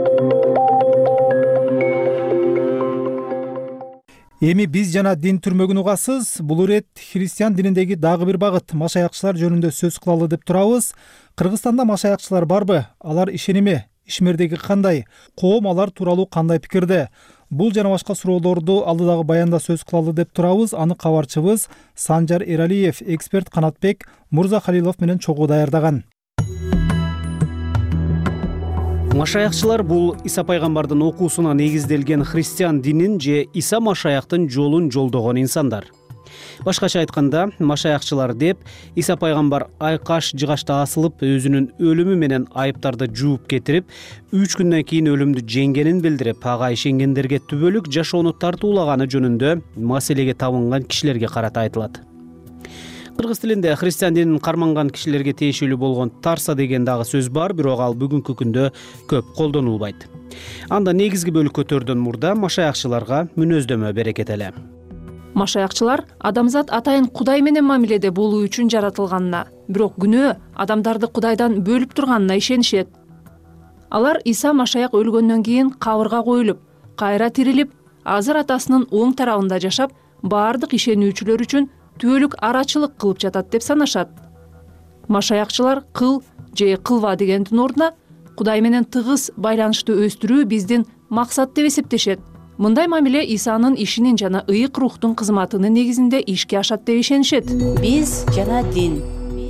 Эми биз жана дин түрмөгүн угасыз. Бул ирет христиан дининдеги дагы бир багыт машаякчылар жөнүндө сөз кылалы деп турабыз. Кыргызстанда машаякчылар барбы? Алар ишеними, ишмердиги кандай? Коом алар тууралуу кандай пикирде? Бул жана башка суроолорду алдыдагы баянда сөз кылалы деп турабыз. Аны кабарчыбыз Санжар Эралиев, эксперт Канатбек Мурзахалилов менен чогуу даярдаган. Машаякчылар бул Иса пайгамбардын окуусуна негизделген христиан динин же Иса машаяктын жолун жолдогон инсандар. Башкача айтканда, машаякчылар деп Иса пайгамбар айкаш жыгачта асылып, өзүнүн өлүмү менен айыптарды жууп кетирип, 3 күндөн кийин өлүмдү жеңгенин билдирип, ага ишенгендерге түбөлүк жашоону тартуулаганы жөнүндө маселеге табынган кишилерге карата айтылат. Кыргыз тилинде христиан динин карманган кишилерге тиешелүү болгон тарса деген дагы сөз бар, бирок ал бүгүнкү күндө көп колдонулбайт. Анда негизги бөлүккө мурда машаякчыларга мүнөздөмө берекет эле. Машаякчылар адамзат атайын Кудай менен мамиледе болуу үчүн жаратылганына, бирок күнөө адамдарды Кудайдан бөлүп турганына ишенишет. Алар Иса машаяк өлгөндөн кийин кабырга коюлуп, кайра тирилип, азыр атасынын оң тарабында жашап, баардык ишенүүчүлөр үчүн түбөлүк арачылык кылып жатат деп санашат. Машаякчылар кыл же кылба дегендин ордуна Кудай менен тыгыз байланышты өстүрүү биздин максат деп эсептешет. Мындай мамиле Исанын ишинин жана ыйык рухтун кызматынын негизинде ишке ашат деп ишенишет. Биз жана дин.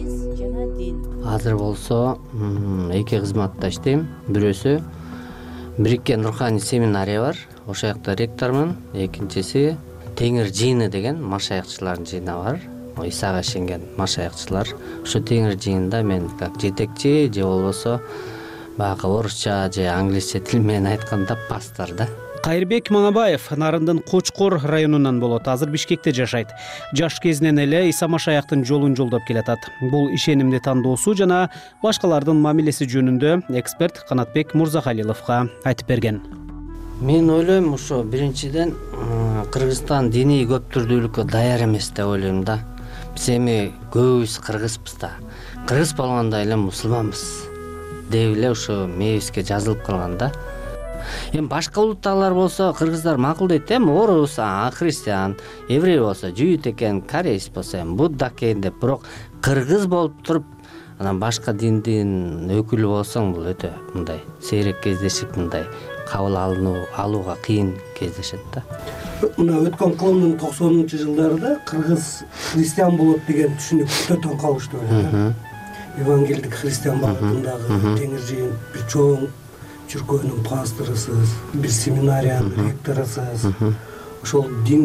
Азыр болсо эки кызматта иштейм. Бирөөсү бириккен руханий семинария бар. Ошол жакта ректормун. Экинчиси Теңир жыйыны деген машаякчылардын жыйыны бар. Исага ишенген машаякчылар. Ошо Теңир жыйынында мен как жетекчи же болбосо баягы орусча же англисче тил менен айтканда пастор да. Кайырбек Маңабаев Нарындын Кочкор районунан болот. Азыр Бишкекте жашайт. Жаш кезинен эле Иса машаяктын жолун жолдоп келатат. Бул ишенимди тандоосу жана башкалардын мамилеси жөнүндө эксперт Канатбек Мурзахалиловго айтып берген. Мен ойлойм, ошо биринчиден Кыргызстан диний көптүрдүүлүккө даяр эмес деп ойлойм да. Биз эми көбүбүз кыргызбыз да. Кыргыз болгондой эле мусулманбыз деп эле ошо мээбизге жазылып калган да. Эми башка улуттагылар болсо кыргыздар макулдайт эми орус, христиан, еврей болсо жүйүт экен, кореец болсо эми будда экен деп, бирок кыргыз болуп туруп анан башка диндин өкүлү болсоң бул өтө мындай сейрек кездешип, мындай кабыл алууга кыйын кездешет да. Мына өткөн кылымдын 90-жылдарда кыргыз христиан болот деген түшүнүк өтө таң калыштуу эле. Евангелдик христиан багытындагы Теңир жыйын бир чоң чиркөөнүн пасторусуз, бир семинариянын ректорусуз. Ошол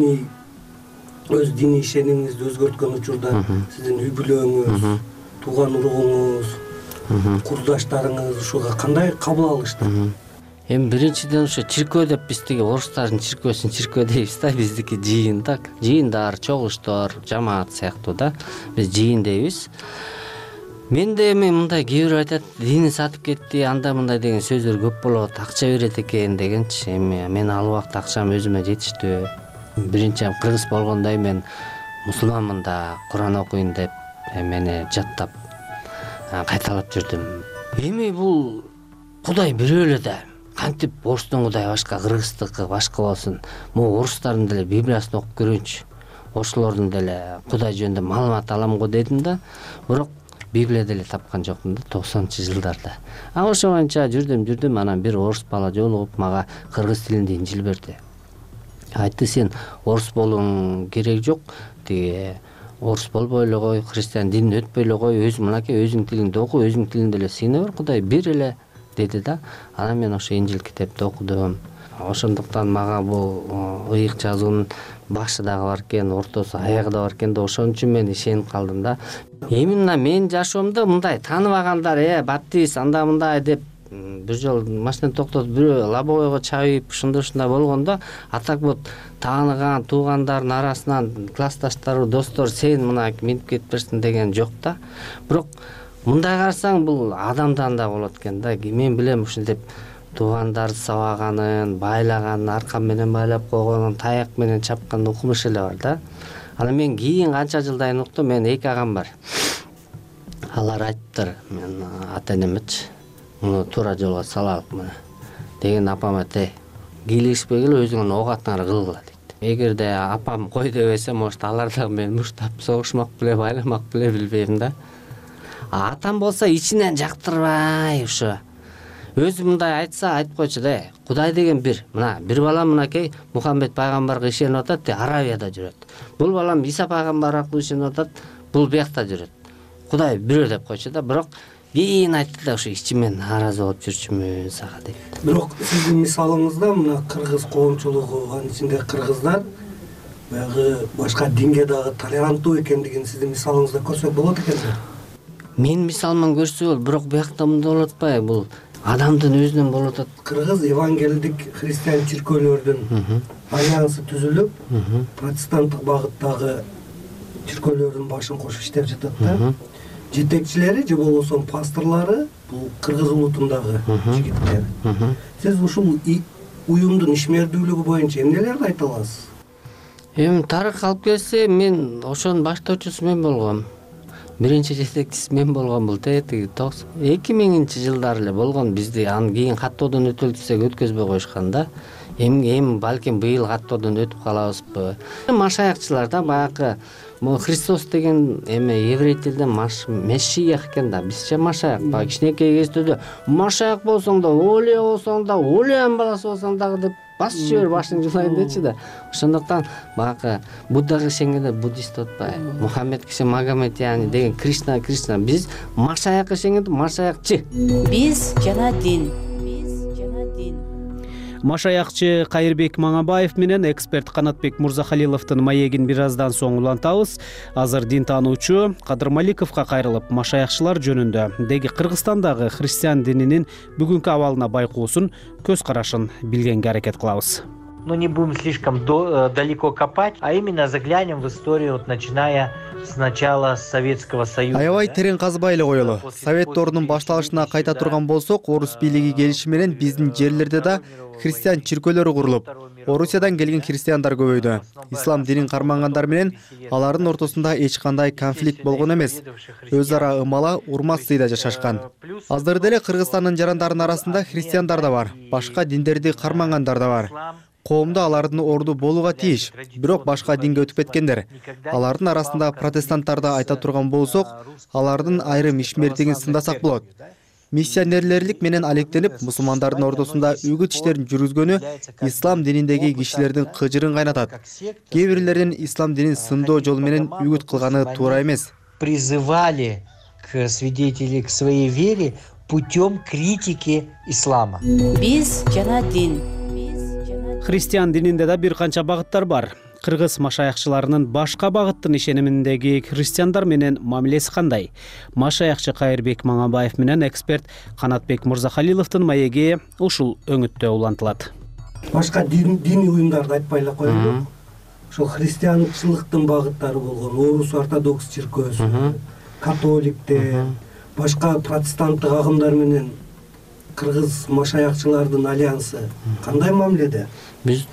өз диний ишенимиңизди өзгөрткөн учурда сиздин үй бүлөңүз, тууган уругуңуз, курдаштарыңыз ушуга кандай кабыл алышты? Эми биринчиден ошо чиркөө деп биздики орустардын чиркөөсүн чиркөө дейбиз да, биздики жыйын да. Жыйындар, чогулуштар, жамаат сыяктуу да. Биз жыйын дейбиз. Менде эми мындай кээ бирөө айтат, дини сатып кетти, анда мындай деген сөздөр көп болот, акча берет экен дегенчи. Эми мен ал убакта акчам өзүмө жетиштүү. Биринчи кыргыз болгондой мен мусулманмын да, Куран окуйн деп мени жаттап кайталап жүрдүм. Эми бул Кудай бирөө эле да. Кантип орустун Кудайы башка, кыргыздыкы башка болсун. Могу орустардын деле Библиясын окуп көрөйүнчү. Ошолордун деле Кудай жөнүндө маалымат алам го дедим да. Бирок Библия деле тапкан жокмун да 90-жылдарда. Ошоңча жүрдүм, анан бир орус бала жолугуп мага кыргыз тилинде инжил берди. Айтты, сен орус болууң керек жок, тиги орус болбой эле кой, христиан динин өтпөй эле кой, өзүң мынакей өзүң тилиңде оку, өзүң тилинде эле сыйына бер, Кудай бир эле деди да. Анан мен ошо инжил китепти окудум. Ошондуктан мага бул ыйык жазуунун башы дагы бар экен, ортосу, аягы да бар экен да, ошон үчүн мен ишенип калдым да. Эми мына менин жашоомдо мындай тааныбагандар, баптист анда мындай деп бир жолу машинени токтотуп бирөө лобовойго чабып ушундай болгондо, атак вот тааныган туугандардын арасынан классташтар, достор, сен мына минип кетпешсиң деген жок да. Бирок мындай карасаң бул адамдан да болот экен да. Мен билем ушинтип туугандарды сабаганын, байлаганын, аркам менен байлап койгонун, таяк менен чапкан укмуш эле бар да. Анан мен кийин канча жылдан уктум, мен 2 агам бар. Алар айттыр, мен ата-энемечи муну туура жолго салалык мына деген апам айт, кийлигишпегиле өзүңдүн оогатыңарды кылгыла дейт. Эгерде апам кой дебесе, может алар дагы мени муштап согушмак беле, байламак беле, билбейм да. Атам болсо ичинен жактырбай ушу өзү мындай айтса айтып койчу да. Кудай деген бир. Мына бир балам мынакей Мухаммед пайгамбарга ишенип атат, Аравияда жүрөт. Бул балам Иса пайгамбар аркылуу ишенип атат, бул биякта жүрөт. Кудай бирөө деп койчу да. Бирок кийин айтты да, ушу ичимен нааразы болуп жүрчүмүн сага дейт. Бирок сиздин мисалыңызда мына кыргыз коомчулугу, анын ичинде кыргыздар баягы башка динге дагы толеранттуу экендигин сиздин мисалыңызда көрсөк болот экен да. Мен мисалыман көрсө болот, бирок биякта мындай болуп атпайбы, бул адамдын өзүнөн болуп атат. Кыргыз евангелдик христиан чиркөөлөрдүн альянсы түзүлүп, протестанттык багыттагы чиркөөлөрдүн башын кошуп иштеп жатат да. Жетекчилери же болбосо пасторлору бул кыргыз улутундагы жигиттер. Сиз ушул уюмдун ишмердүүлүгү боюнча эмнелерди айта аласыз? Эми тарых алып келсе, мен ошонун баштоочусу мен болгом. Биринчи жетекчиси мен болгон бул тетиги 2000-жылдары эле болгон. Бизди анан кийин каттоодон өтөлтүрсөк өткөзбөй коюшкан да. Эми балким быйыл каттоодон өтүп калабызбы. Машаякчылар да баягы Христос деген еврей тилде Мессиях экен да. Бизче Машаяк. Баягы кичинекей кездө Машаяк болсоң да, Олия болсоң да, Олиянын баласы болсоң дагы деп басып жибер, башын жулайын дечи да. Ошондуктан баягы Буддага ишенгенде буддист отпай, Мухаммед киши Магомедяни деген Кришна. Биз Машаяк ишенгенде Машаякчы. Биз жана дин. Машаякчы Кайырбек Маңабаев менен эксперт Канатбек Мурзахалиловдун маегин бир аздан соң улантабыз. Азыр дин таануучу Кадыр Маликовго кайрылып, машаякчылар жөнүндө деги Кыргызстандагы христиан дининин бүгүнкү абалына байкоосун, көз карашын билгенге аракет кылабыз. не будем слишком далеко копать, а именно заглянем в историю, вот начиная с начала Советского Союза. Аябай терең казбай эле коелу. Совет доорунун башталышына кайта турган болсок, орус бийлиги келиши менен биздин жерлерде да христиан чиркөөлөрү курулуп, Орусиядан келген христиандар көбөйдү. Ислам динин кармангандар менен алардын ортосунда эч кандай конфликт болгон эмес. Өз ара ымала, урматсыйда жашашкан. Азыр деле Кыргызстандын жарандарынын арасында христиандар да бар, башка диндерди кармангандар да бар. Коомдо алардын орду болууга тийиш, бирок башка динге өтүп кеткендер. Алардын арасында протестанттарды айта турган болсок, алардын айрым ишмердигин сындасак болот. Миссионерлерлик менен алектенип, мусулмандардын ордосунда үгүт иштерин жүргүзгөнү ислам дининдеги кишилердин кыжырын кайнатат. Кээ бирлердин ислам динин сындоо жолу менен үгүт кылганы туура эмес. Призывали к свидетелей к своей вере путем критики ислама. Биз жана дин. Христиан дининде да бир канча багыттар бар. Кыргыз машаякчыларынын башка багыттын ишениминдеги христиандар менен мамилеси кандай? Машаякчы Кайырбек Маңабаев менен эксперт Канатбек Мырзахалиловдун маеги ушул өңүттө улантылат. Башка диний уюмдарды айтпай эле коелу. Ошол христианчылыктын багыттары болгон Орус ортодокс чиркөөсү, католиктер, башка протестанттык агымдар менен кыргыз машаякчылардын альянсы кандай мамиледе? Биз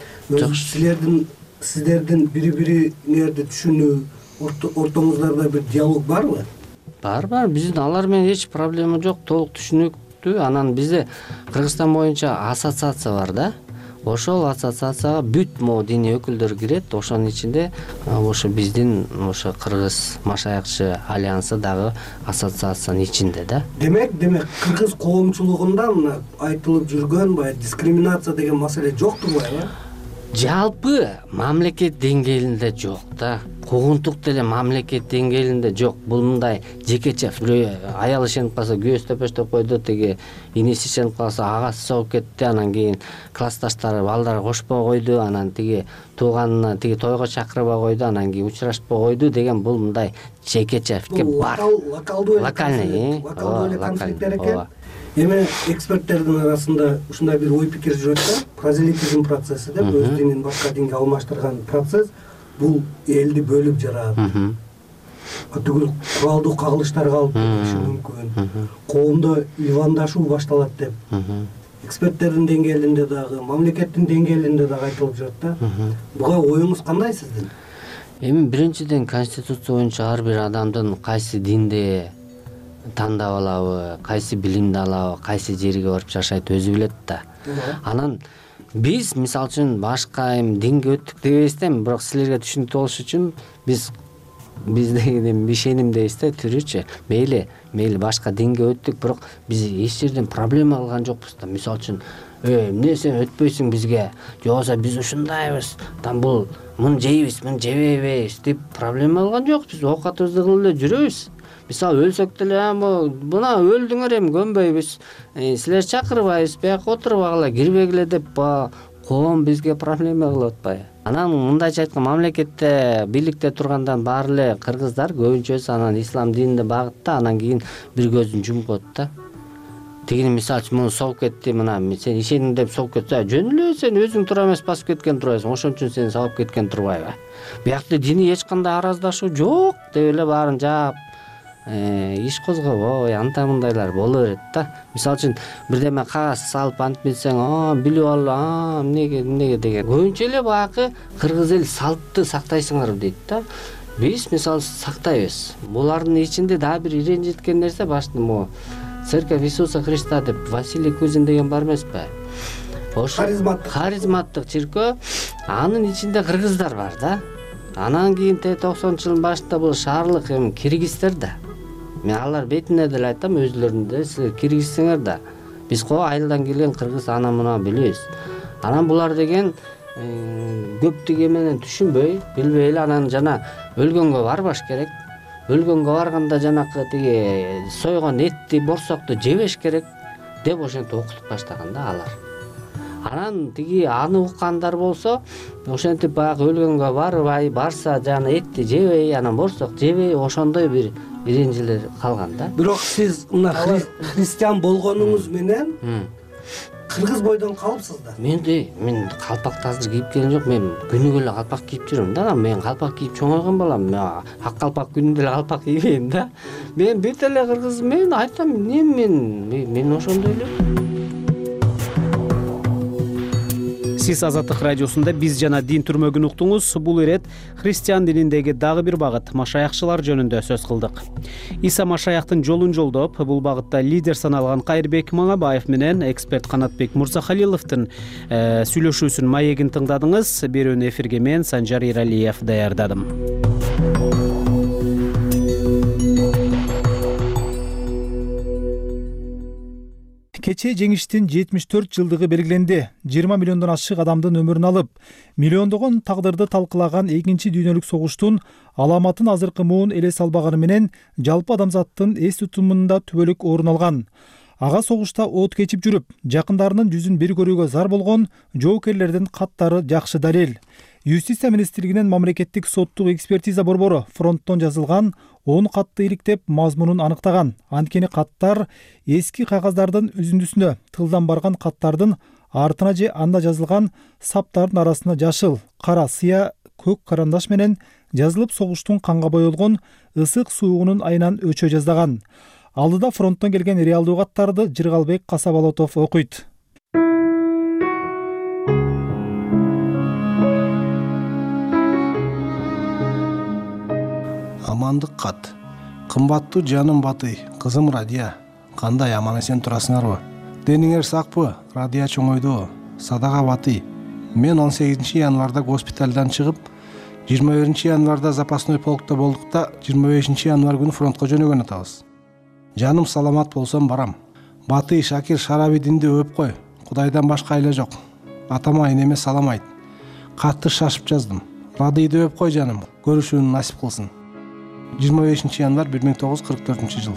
сиздердин бири-бириңерди түшүнүү, ортоңуздарда бир диалог барбы? Бар, биздин алар менен эч проблема жок, толук түшүнүктүү. Анан бизде Кыргызстан боюнча ассоциация бар да. Ошол ассоциацияга бүт диний өкүлдөр кирет. Ошонун ичинде ошо биздин ошо Кыргыз машаякчы альянсы дагы ассоциациянын ичинде да. Демек кыргыз коомчулугунда мына айтылып жүргөн баягы дискриминация деген маселе жок турбайбы? Жалпы мамлекет деңгээлинде жок да. Куугунтук деле мамлекет деңгээлинде жок. Бул мындай жекече аял ишенип калса күйөөсү төпөштөп койду, тиги иниси ишенип калса агасы чогуп кетти, анан кийин классташтары балдары кошпой койду, анан тиги тууганына тиги тойго чакырбай койду, анан кийин учурашпай койду деген бул мындай жекече fikir бар. Локальный конфликттер экен. Эми эксперттердин арасында ушундай бир ой пикир жүрөт да, прозелитизм процесси деп, өз динин башка динге алмаштырган процесс бул элди бөлүп жарат. Түгүл куралдуу кагылыштарга алып келиши мүмкүн. Коомдо ивандашуу башталат деп. Эксперттердин деңгээлинде дагы, мамлекеттин деңгээлинде дагы айтылып жүрөт да. Буга оюңуз кандай сиздин? Эми биринчиден конституция боюнча ар бир адамдын кайсы динде тандап алабы, кайсы билимди алабы, кайсы жерге барып жашайт өзү билет да. Анан биз мисалы үчүн башка динге өттүк дебейбиз да, бирок силерге түшүнүктүү болуш үчүн биздеги ишеним дейбиз да, түрүчү. Мейли башка динге өттүк, бирок биз эч жерден проблема алган жокпуз да. Мисалы үчүн эмне сен өтпөйсүң бизге, же болбосо биз ушундайбыз, бул муну жейбиз, муну жебейбиз деп проблема алган жокпуз. Оокатыбызды кылып эле жүрөбүз. Мисалы өлсөк деле мына өлдүңөр, эми көнбөйбүз, силер чакырбайбыз, бияка отурбагыла, кирбегиле деп коом бизге проблема кылып атпайбы? Анан мындайча айтканда мамлекетте бийликте тургандан баары эле кыргыздар көбүнчөсү анан ислам дининде багытта, анан кийин бир көзүн жумуп коет да. Тигини мисалы үчүн муну соғып кетти, мына сен ишениң деп соғып кетсе, жөн эле сен өзүң тура эмес басып кеткен турбайсың, ошон үчүн сени сабап кеткен турбайбы? Биякта диний эч кандай араздашуу жок деп эле баарын жаап иш козгобой, анда мындайлар боло берет да. Мисалы үчүн бирдеме кагаз салып антип билсең, билип ал, эмнеге деген. Көбүнчө эле баягы кыргыз эл салтты сактайсыңар дейт да. Биз мисалы сактайбыз. Булардын ичинде дагы бир иренжиткен нерсе башында Церковь Иисуса Христа деп Василий Кузин деген бар эмеспи? Ошо харизматтык чиркөө, анын ичинде кыргыздар бар да. Анан кийин 90-жылдын башында бул шаарлык киргиздер да. Мен алар бетине деле айтам, өзүлөрүндө силер киргизсеңер да. Биз айылдан келген кыргыз ана мына билебиз. Анан булар деген көптүк менен түшүнбөй, билбей эле анан жана өлгөнгө барбаш керек. Өлгөнгө барганда жанакы тиги сойгон этти, борсокту жебеш керек деп ошентип окутуп баштаган да алар. Анан тиги аны уккандар болсо, ошентип баягы өлгөнгө барбай, барса жана этти жебей, анан борсок жебей, ошондой бир иренжилер калган да. Бирок сиз мына христиан болгонуңуз менен кыргыз бойдон калыпсыз да. мен калпакты азыр кийип келген жок. Мен күнүгө эле калпак кийип жүрөм да. Мен калпак кийип чоңойгон балам. Мен ак калпак күнүндө эле калпак кийбейм да. Мен бет эле кыргыз. Мен айтам, мен ошондой эле. Сиз Азаттык радиосунда биз жана дин түрмөгүн уктуңуз. Бул ирет христиан дининдеги дагы бир багыт машаякчылар жөнүндө сөз кылдык. Иса Машаяктын жолун жолдоп, бул багытта лидер саналган Кайырбек Маңабаев менен эксперт Канатбек Мурзахалиловдун сүйлөшүүсүн маегин тыңдадыңыз. Берүүнү эфирге мен Санжар Иралиев даярдадым. Кечээ жеңиштин 74 жылдыгы белгиленди. 20 миллиондон ашык адамдын өмүрүн алып, миллиондогон тагдырды талкылаган Экинчи дүйнөлүк согуштун аламатын азыркы муун элес албаганы менен жалпы адамзаттын эс тутумунда түбөлүк орун алган. Ага согушта от кечип жүрүп, жакындарынын жүзүн бир көрүүгө зар болгон жоокерлердин каттары жакшы далил. Юстиция министрлигинин мамлекеттик соттук экспертиза борбору фронттон жазылган 10 катты иликтеп мазмунун аныктаган. Анткени каттар эски кагаздардын үзүндүсүнө тылдан барган каттардын артына же анда жазылган саптардын арасына жашыл, кара, сыя, көк карандаш менен жазылып согуштун канга боелгон ысык суугунун айынан өчө жаздаган. Алдыда фронттон келген реалдуу каттарды Жыргалбек Касабалотов окуйт. Амандык кат. Кымбаттуу жаным Батый, кызым Радия. Кандай аман эсен турасыңарбы? Дениңер сакпы? Радия чоңойду. Садага Батый. Мен 18 январда госпиталдан чыгып, 21 январда запасной полкта болдук да, 25 январ күнү фронтко жөнөгөн атабыз. Жаным саламат болсом барам. Батый Шакир Шарабидинди өп кой. Кудайдан башка эле жок. Атама энеме салам айт. Катты шашып жаздым. Радийди өп кой жаным. Көрүшүүнү насип кылсын. 25 январ 1944 жыл.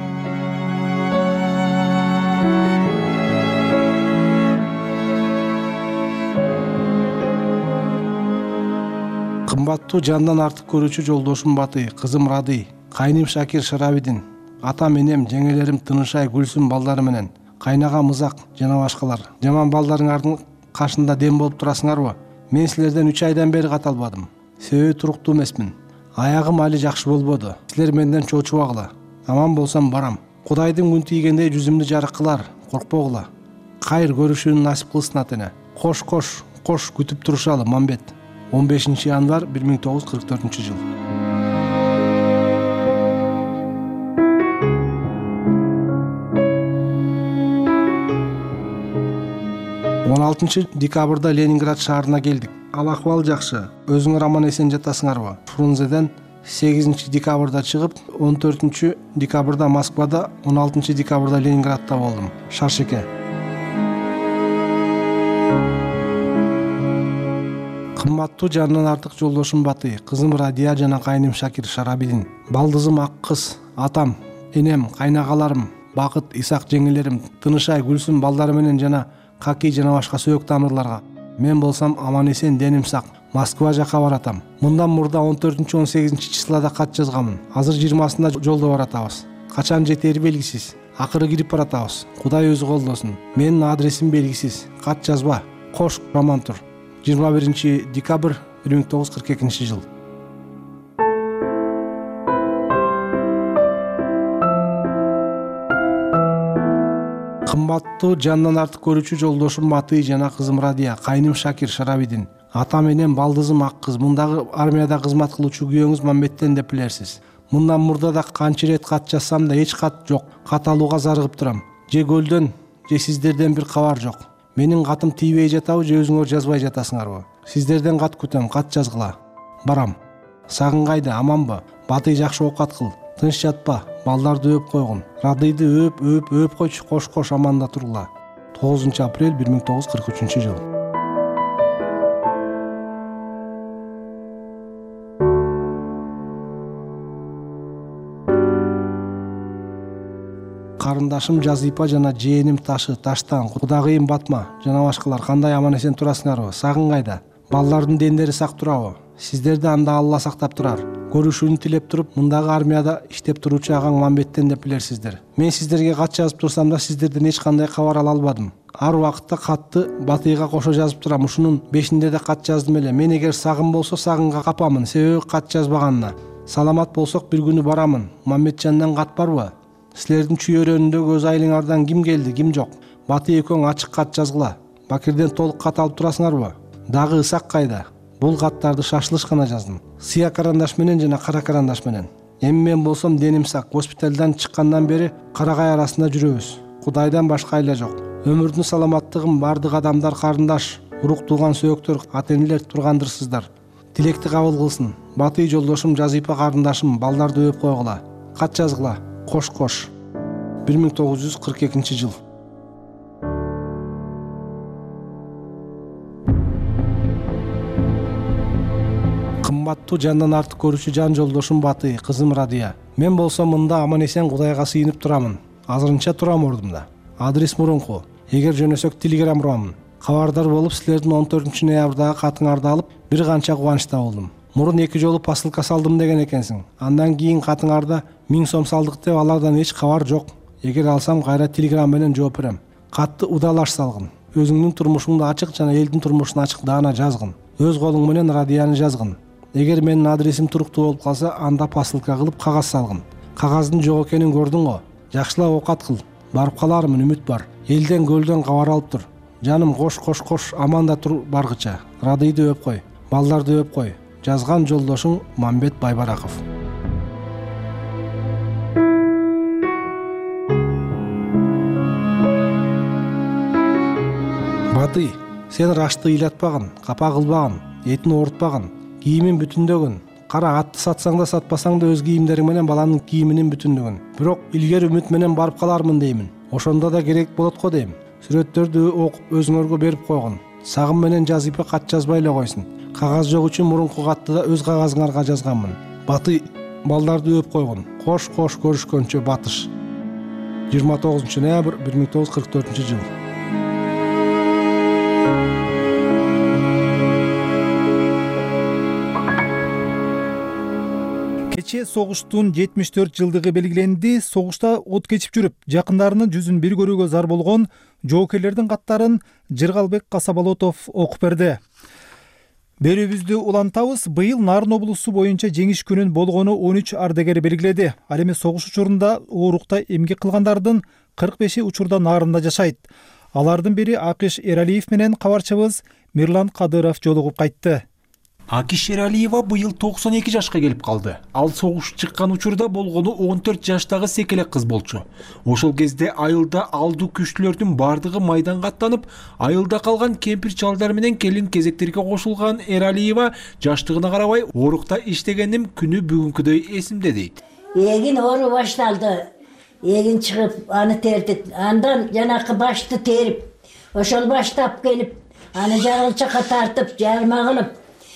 Кымбаттуу жандан артык көрүүчү жолдошум Батый, кызым Радий, кайным Шакир Шарабидин, атам энем, жеңелерим Тынышай, Гүлсүм балдары менен, кайнага Мызак жана башкалар. Жаман балдарыңардын кашында дем болуп турасыңарбы? Мен силерден 3 айдан бери кат албадым. Себеби туруктуу эмесмин. Аягым али жакшы болбоду. Силер менден чоочубагыла. Аман болсам барам. Кудайдын күн тийгенде жүзүмдү жарык кылар. Коркпогула. Кайыр көрүшүүнү насип кылсын атене. Кош күтүп турушалы Мамбет. 15 январ 1944 жыл. Он 6 декабрда Ленинград шаарына келдик. Ал акыбал жакшы. Өзүңөр аман эсен жатасыңарбы? Фрунзеден 8 декабрда чыгып, 14 декабрда Москвада, 16 декабрда Ленинградта болдум. Шаршеке. Кымбаттуу жандан артык жолдошум Батый, кызым Радия жана кайным Шакир Шарабидин, балдызым ак кыз, атам, энем, кайнагаларым, Бакыт, Исак жеңелерим, Тынышай, Гүлсүм балдары менен жана Каки жана башка сөөк тамырларга. Мен болсам аман эсен деним сак, Москва жака баратам. Мындан мурда 14-18 числода кат жазганмын. Азыр 20-сында жолдо баратабыз. Качан жетери белгисиз. Акыры кирип баратабыз. Кудай өзү колдосун. Менин адресим белгисиз. Кат жазба. Кош Романтур. 21 декабрь 1942 жыл. Кымбаттуу жандан артык көрүүчү жолдошум Батый жана кызым Радия, кайным Шакир Шарабидин, атам менен балдызым ак кыз, мындагы армияда кызмат кылуучу күйөөңүз Мамбеттен деп билерсиз. Мындан мурда да канча рет кат жазсам да эч кат жок. Кат алууга зарыгып турам. Же көлдөн, же сиздерден бир кабар жок. Менин катым тийбей жатабы, же өзүңөр жазбай жатасыңарбы? Сиздерден кат күтөм, кат жазгыла. Барам. Сагын кайда, аманбы? Батый жакшы оокат кыл. Тыныч жатпа, балдарды өп койгун. Радийди өп койчу, кош аманда тургула. 9 апрель 1943 жыл. Карындашым Жазыйпа жана жээним Таштан, Кудагыйым Батма жана башкалар кандай аман эсен турасыңарбы? Сагын кайда? Балдардын дендери сак турабы? Сиздерди анда Алла сактап турар. көрүшүүнү тилеп туруп, мындагы армияда иштеп туручу агаң Мамбеттен деп билерсиздер. Мен сиздерге кат жазып турсам да сиздерден эч кандай кабар ала албадым. Ар убакытта катты Батыйга кошо жазып турам. Ушунун 5-inde да кат жаздым эле. Мен эгер сагым болсо сагынга капамын, себеби кат жазбаганына. Саламат болсок бир күнү барамын. Мамбетжандан кат барбы? Силердин чүйөрөнүндө көз айылыңардан ким келди, ким жок? Батый экөөң ачык кат жазгыла. Бакирден толук кат алып турасыңарбы? Дагы Ысак кайда? Бул каттарды шашылыш гана жаздым. Сыя карандаш менен жана кара карандаш менен. Эми мен болсом деним сак. Госпиталдан чыккандан бери карагай арасында жүрөбүз. Кудайдан башка айла жок. Өмүрдүн саламаттыгын бардык адамдар, карындаш, урук тууган сөөктөр, ата-энелер тургандырсыздар. Тилекти кабыл кылсын. Батый жолдошум, Жазипа карындашым, балдарды өп койгула. Кат жазгыла. Кош. 1942 жыл. Кымбаттуу жандан артык көрүүчү жан жолдошум Батый, кызым Радия. Мен болсом мында аман-эсен Кудайга сыйынып турамын. Азырынча турам ордумда. Адрес мурунку. Эгер жөнөсөк телеграм урамын. Кабардар болуп, силердин 14 ноябрдагы катыңарды алып, бир канча кубанычта болдум. Мурун 2 жолу посылка салдым деген экенсиң. Андан кийин катыңарда 1000 сом салдык деп алардан эч кабар жок. Эгер алсам кайра телеграм менен жооп берем. Катты удалаш салгын. Өзүңдүн турмушуңду ачык жана элдин турмушун ачык даана жазгын. Өз колуң менен Радияны жазгын. Эгер менин адресим туруктуу болуп калса, анда посылка кылып кагаз салгын. Кагаздын жок экенин көрдүң го. Жакшылап оокат кыл. Барып калармын, үмүт бар. Элден көлдөн кабар алып тур. Жаным кош, аманда тур баргыча. Радийди өп кой. Балдарды өп кой. Жазган жолдошуң Мамбет Байбараков. Батый, сен рашты ыйлатпагын, капа кылбагын, этин оорутпагын, кийимин бүтүндөгүн. Кара, атты сатсаң да сатпасаң да өз кийимдериң менен баланын кийиминин бүтүндөгүн. Бирок илгери үмүт менен барып калармын деймин. Ошондо да керек болот го дейм. Сүрөттөрдү окуп өзүңөргө берип койгон. Сагым менен Жазипа кат жазбай эле койсун. Кагаз жок үчүн мурунку катты да өз кагазыңарга жазганмын. Батый, балдарды өп койгон. Кош көрүшкөнчө Батыш. 29 ноябрь 1944 жыл. Кечээ согуштун 74 жылдыгы белгиленди. Согушта от кечип жүрүп, жакындарынын жүзүн бир көрүүгө зар болгон жоокерлердин каттарын Жыргалбек Касаболотов окуп берди. Берүүбүздү улантабыз. Быйыл Нарын облусу боюнча жеңиш күнүн болгону 13 ардагер белгиледи. Ал эми согуш учурунда оорукта эмгек кылгандардын 45 учурда Нарында жашайт. Алардын бири Акиш Эралиев менен кабарчыбыз Мирлан Кадыров жолугуп кайтты. Акиш Эралиева быйыл 92 жашка келип калды. Ал согуш чыккан учурда болгону 14 жаштагы секелек кыз болчу. Ошол кезде айылда алдуу күчтүүлөрдүн бардыгы майданга аттанып, айылда калган кемпир чалдар менен келин кезектерге кошулган Эралиева жаштыгына карабай оорукта иштегеним күнү бүгүнкүдөй эсимде дейт. Эгин оору башталды. Эгин чыгып, аны тердик. Андан жанакы башты терип, ошол баштап келип, аны жарылчакка тартып, жарма кылып,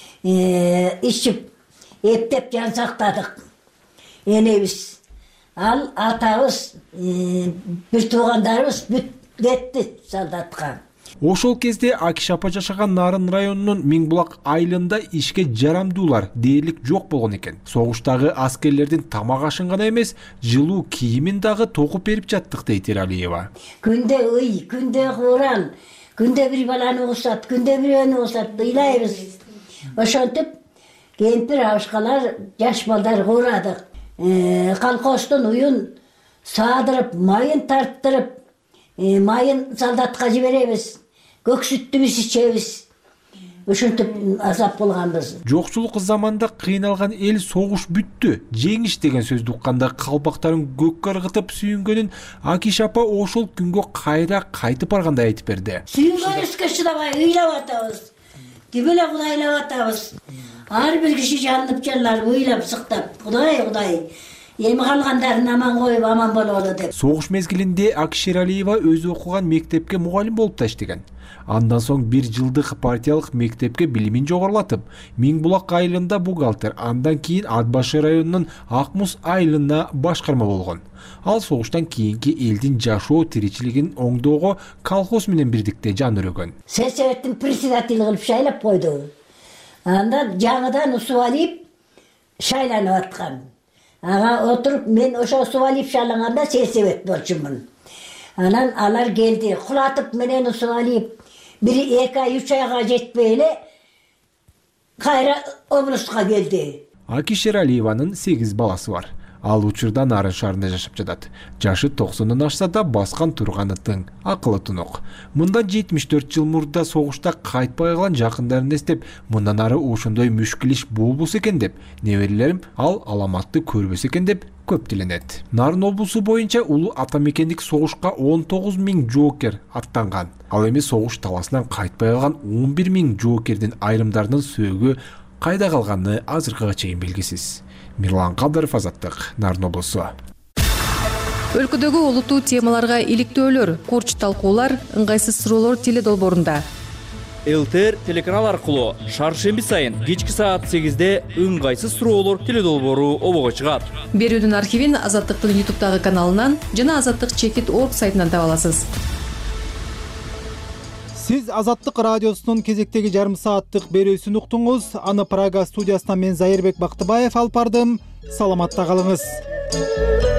ичип, эптеп жан сактадык. Энебиз, ал атабыз, бир туугандарыбыз бүт кетти солдатка. Ошол кезде Акиш апа жашаган Нарын районунун Миңбулак айылында ишке жарамдуулар дээрлик жок болгон экен. Согуштагы аскерлердин тамак ашын гана эмес, жылуу кийимин дагы токуп берип жаттык дейт Эралиева. Күндө ый, күндө курал, күндө бир баланы угусат, күндө бирөөнү угусат, ыйлайбыз. Ошентип кемпир абышкалар, жаш балдар курадык. Колхоздун уюн саадырып, майын тарттырып, майын солдатка жиберебиз. Көк сүттүбүз ичебиз. Ошентип азап болгонбуз. Жокчулук заманда кыйналган эл согуш бүттү, жеңиш деген сөздү укканда калпактарын көккө ыргытып сүйүнгөнүн Акиш апа ошол күнгө кайра кайтып баргандай айтып берди. Сүйүнгөнүбүзгө чыдабай ыйлап атабыз. Тибеле кудайлап атабыз. Ар бир киши жанып жаллар ыйлап сыктап, Кудай. Эми калгандарын аман коюп аман бололу деп. Согуш мезгилинде Акиш Эралиева өзү окуган мектепке мугалим болуп да иштеген. Андан соң 1 жылдык партиялык мектепке билимин жогорулатып, Миңбулак айылында бухгалтер, андан кийин Ат башы районунун Акмуз айылына башкарма болгон. Ал согуштан кийинки элдин жашоо тиричилигин оңдоого колхоз менен бирдикте жан өрөгөн. Сельсоветтин председатель кылып шайлап койду. Анда жаңыдан усуп алып, шайланып аткам. Ага отуруп мен ошо субалип шайланганда сельсовет болчумун. Анан алар келди, кулатып менен субалип бири 2 ай 3 айга жетпей эле кайра облустка келди. Аки Шералиеванын 8 баласы бар. Ал учурда Нарын шаарында жашап жатат. Жашы 90-ын ашса да баскан турганы тың, акылы тунук. Мындан 74 жыл мурда согушта кайтпай калган жакындарын эстеп, мындан ары ошондой мүшкүл иш болбосо экен деп, неберелерим ал аламатты көрбөсө экен деп көп тиленет. Нарын облусу боюнча улуу ата мекендик согушка 19 000 жоокер аттанган. Ал эми согуш таласынан кайтпай калган 11 000 жоокердин айрымдарынын сөөгү кайда калганы азыркыга чейин белгисиз. Мирлан Кадыров, Азаттык, Нарын облусу. Өлкөдөгү олуттуу темаларга иликтөөлөр, курч талкуулар, ыңгайсыз суроолор теледолбоорунда. ЛТР телеканал аркылуу шаршемби сайын кечки саат 8-де ыңгайсыз суроолор теледолбоору обого чыгат. Берүүнүн архивин Азаттыктын YouTube'дагы каналынан жана azattik.org сайтынан таба аласыз. Сиз Азаттык радиосунун кезектеги жарым сааттык берүүсүн уктуңуз. Аны Прага студиясынан мен Зайырбек Бактыбаев алып бардым. Саламатта калыңыз.